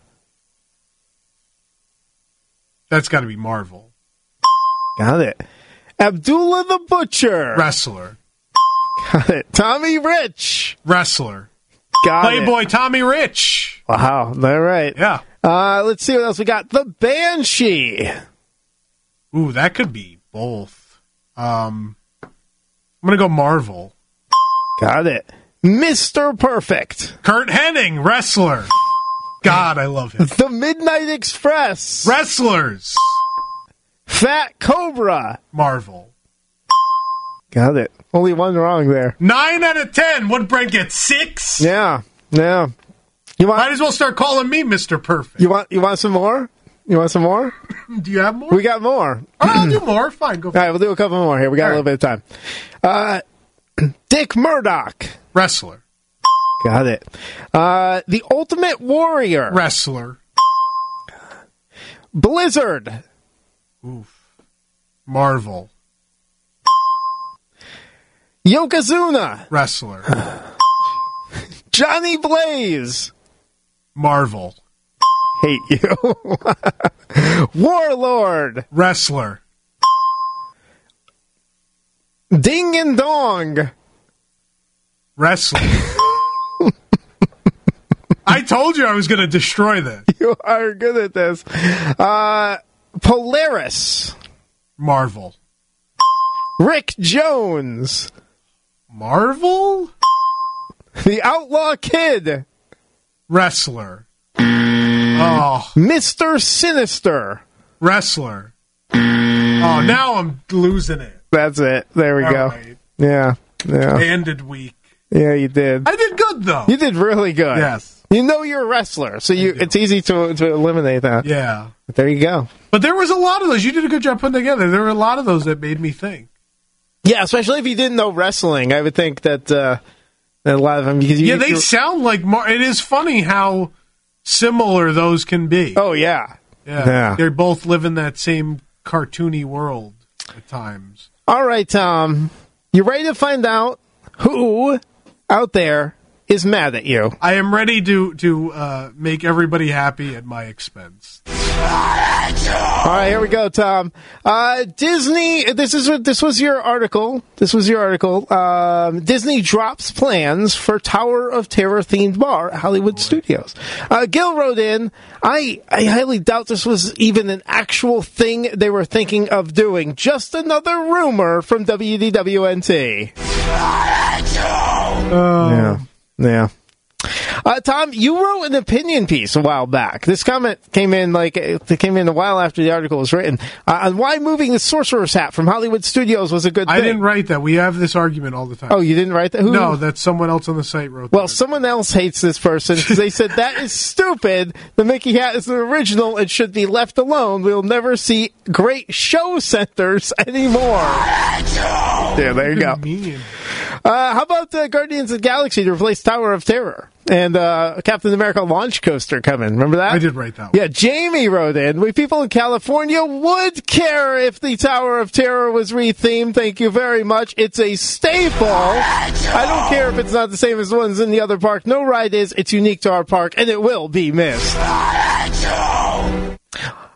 That's got to be Marvel. Got it. Abdullah the Butcher. Wrestler. Got it. Tommy Rich. Wrestler. Got Playboy it. Tommy Rich. Wow. All right. Yeah. Let's see what else we got. The Banshee. Ooh, that could be both. I'm going to go Marvel. Got it. Mr. Perfect. Kurt Hennig, wrestler. God, I love him. The Midnight Express. Wrestlers. Fat Cobra. Marvel. Got it. Only one wrong there. 9 out of 10. What, Brent get 6? Yeah. You might as well start calling me Mr. Perfect. You want some more? You want some more? Do you have more? We got more. All right, I'll do more. Fine, go for it. All right, we'll do a couple more here. We got a little bit of time. Dick Murdoch. Wrestler. Got it. The Ultimate Warrior. Wrestler. Blizzard. Oof. Marvel. Yokozuna. Wrestler. Johnny Blaze. Marvel. Hate you. Warlord. Wrestler. Ding and Dong. Wrestler. I told you I was going to destroy this. You are good at this. Polaris. Marvel. Rick Jones. Marvel? The Outlaw Kid. Wrestler. Oh. Mr. Sinister. Wrestler. Oh, now I'm losing it. That's it. There we go. Right. Yeah. I ended weak. Yeah, you did. I did good, though. You did really good. Yes. You know you're a wrestler, so it's easy to eliminate that. Yeah. But there you go. But there was a lot of those. You did a good job putting together. There were a lot of those that made me think. Yeah, especially if you didn't know wrestling. I would think that a lot of them... Because they sound like... It is funny how similar those can be. Oh, yeah. Yeah. They both live in that same cartoony world at times. All right, Tom. You ready to find out who out there is mad at you? I am ready to make everybody happy at my expense. All right, here we go, Tom. Disney. This was your article. Disney drops plans for Tower of Terror themed bar at Hollywood Studios. Gil wrote in, I highly doubt this was even an actual thing they were thinking of doing. Just another rumor from WDWNT. Yeah. Tom, you wrote an opinion piece a while back. This comment came in a while after the article was written on why moving the Sorcerer's Hat from Hollywood Studios was a good thing. I didn't write that. We have this argument all the time. Oh, you didn't write that? Who? No, that's someone else on the site wrote that. Well, someone else hates this person because they said that is stupid. The Mickey hat is an original and should be left alone. We'll never see great show centers anymore. Yeah, there you go. How about Guardians of the Galaxy to replace Tower of Terror? And Captain America launch coaster coming. Remember that? I did write that one. Yeah, Jamie wrote in, we people in California would care if the Tower of Terror was rethemed. Thank you very much. It's a staple. I don't care if it's not the same as the ones in the other park. No ride is. It's unique to our park, and it will be missed.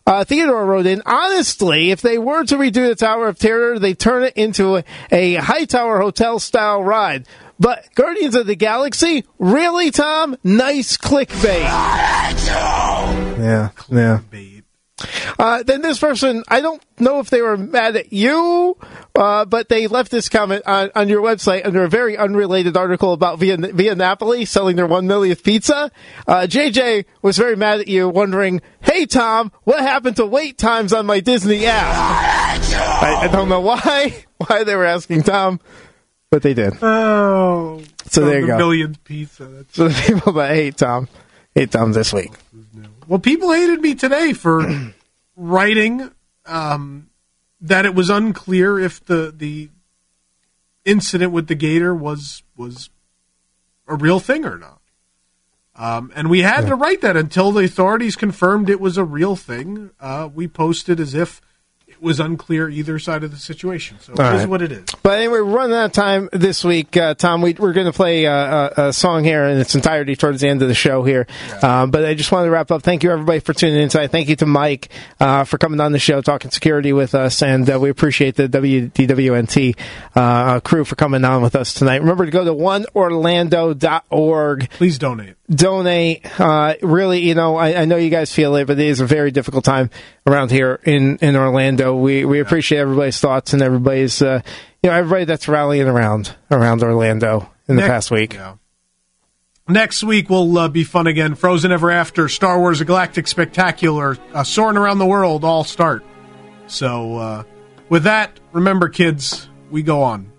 Theodore wrote in, honestly, if they were to redo the Tower of Terror, they'd turn it into a Hightower Hotel-style ride. But Guardians of the Galaxy? Really, Tom? Nice clickbait. Yeah. Then this person, I don't know if they were mad at you, but they left this comment on your website under a very unrelated article about Via Napoli selling their 1 millionth pizza. JJ was very mad at you, wondering, hey, Tom, what happened to wait times on my Disney app? I don't know why they were asking Tom, but they did. Oh. So there you go. 1 millionth pizza. So the people that hate Tom this week. Well, people hated me today for writing that it was unclear if the incident with the gator was a real thing or not. And we had to write that until the authorities confirmed it was a real thing. We posted as if it was unclear either side of the situation. So it is what it is. But anyway, we're running out of time this week. Tom, we're going to play a song here in its entirety towards the end of the show here. Yeah. But I just wanted to wrap up. Thank you, everybody, for tuning in tonight. Thank you to Mike for coming on the show, talking security with us. And we appreciate the WDWNT crew for coming on with us tonight. Remember to go to oneorlando.org. Please donate. Really, I know you guys feel it, but it is a very difficult time around here in Orlando. We appreciate everybody's thoughts and everybody's, everybody that's rallying around Orlando in the past week. Yeah. Next week will be fun again. Frozen Ever After, Star Wars: A Galactic Spectacular, Soaring Around the World all start. So, with that, remember, kids, we go on.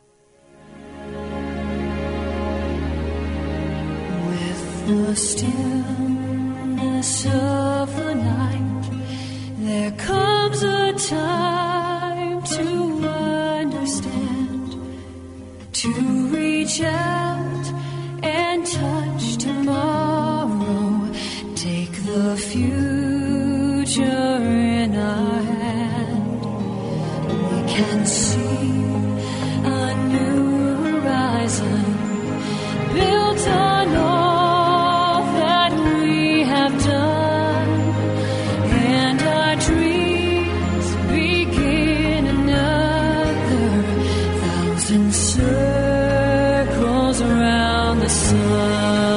The stillness of the night, there comes a time to understand, to reach out and touch tomorrow, take the future in our hand. We can see a new horizon built on all done, and our dreams begin another 1,000 circles around the sun.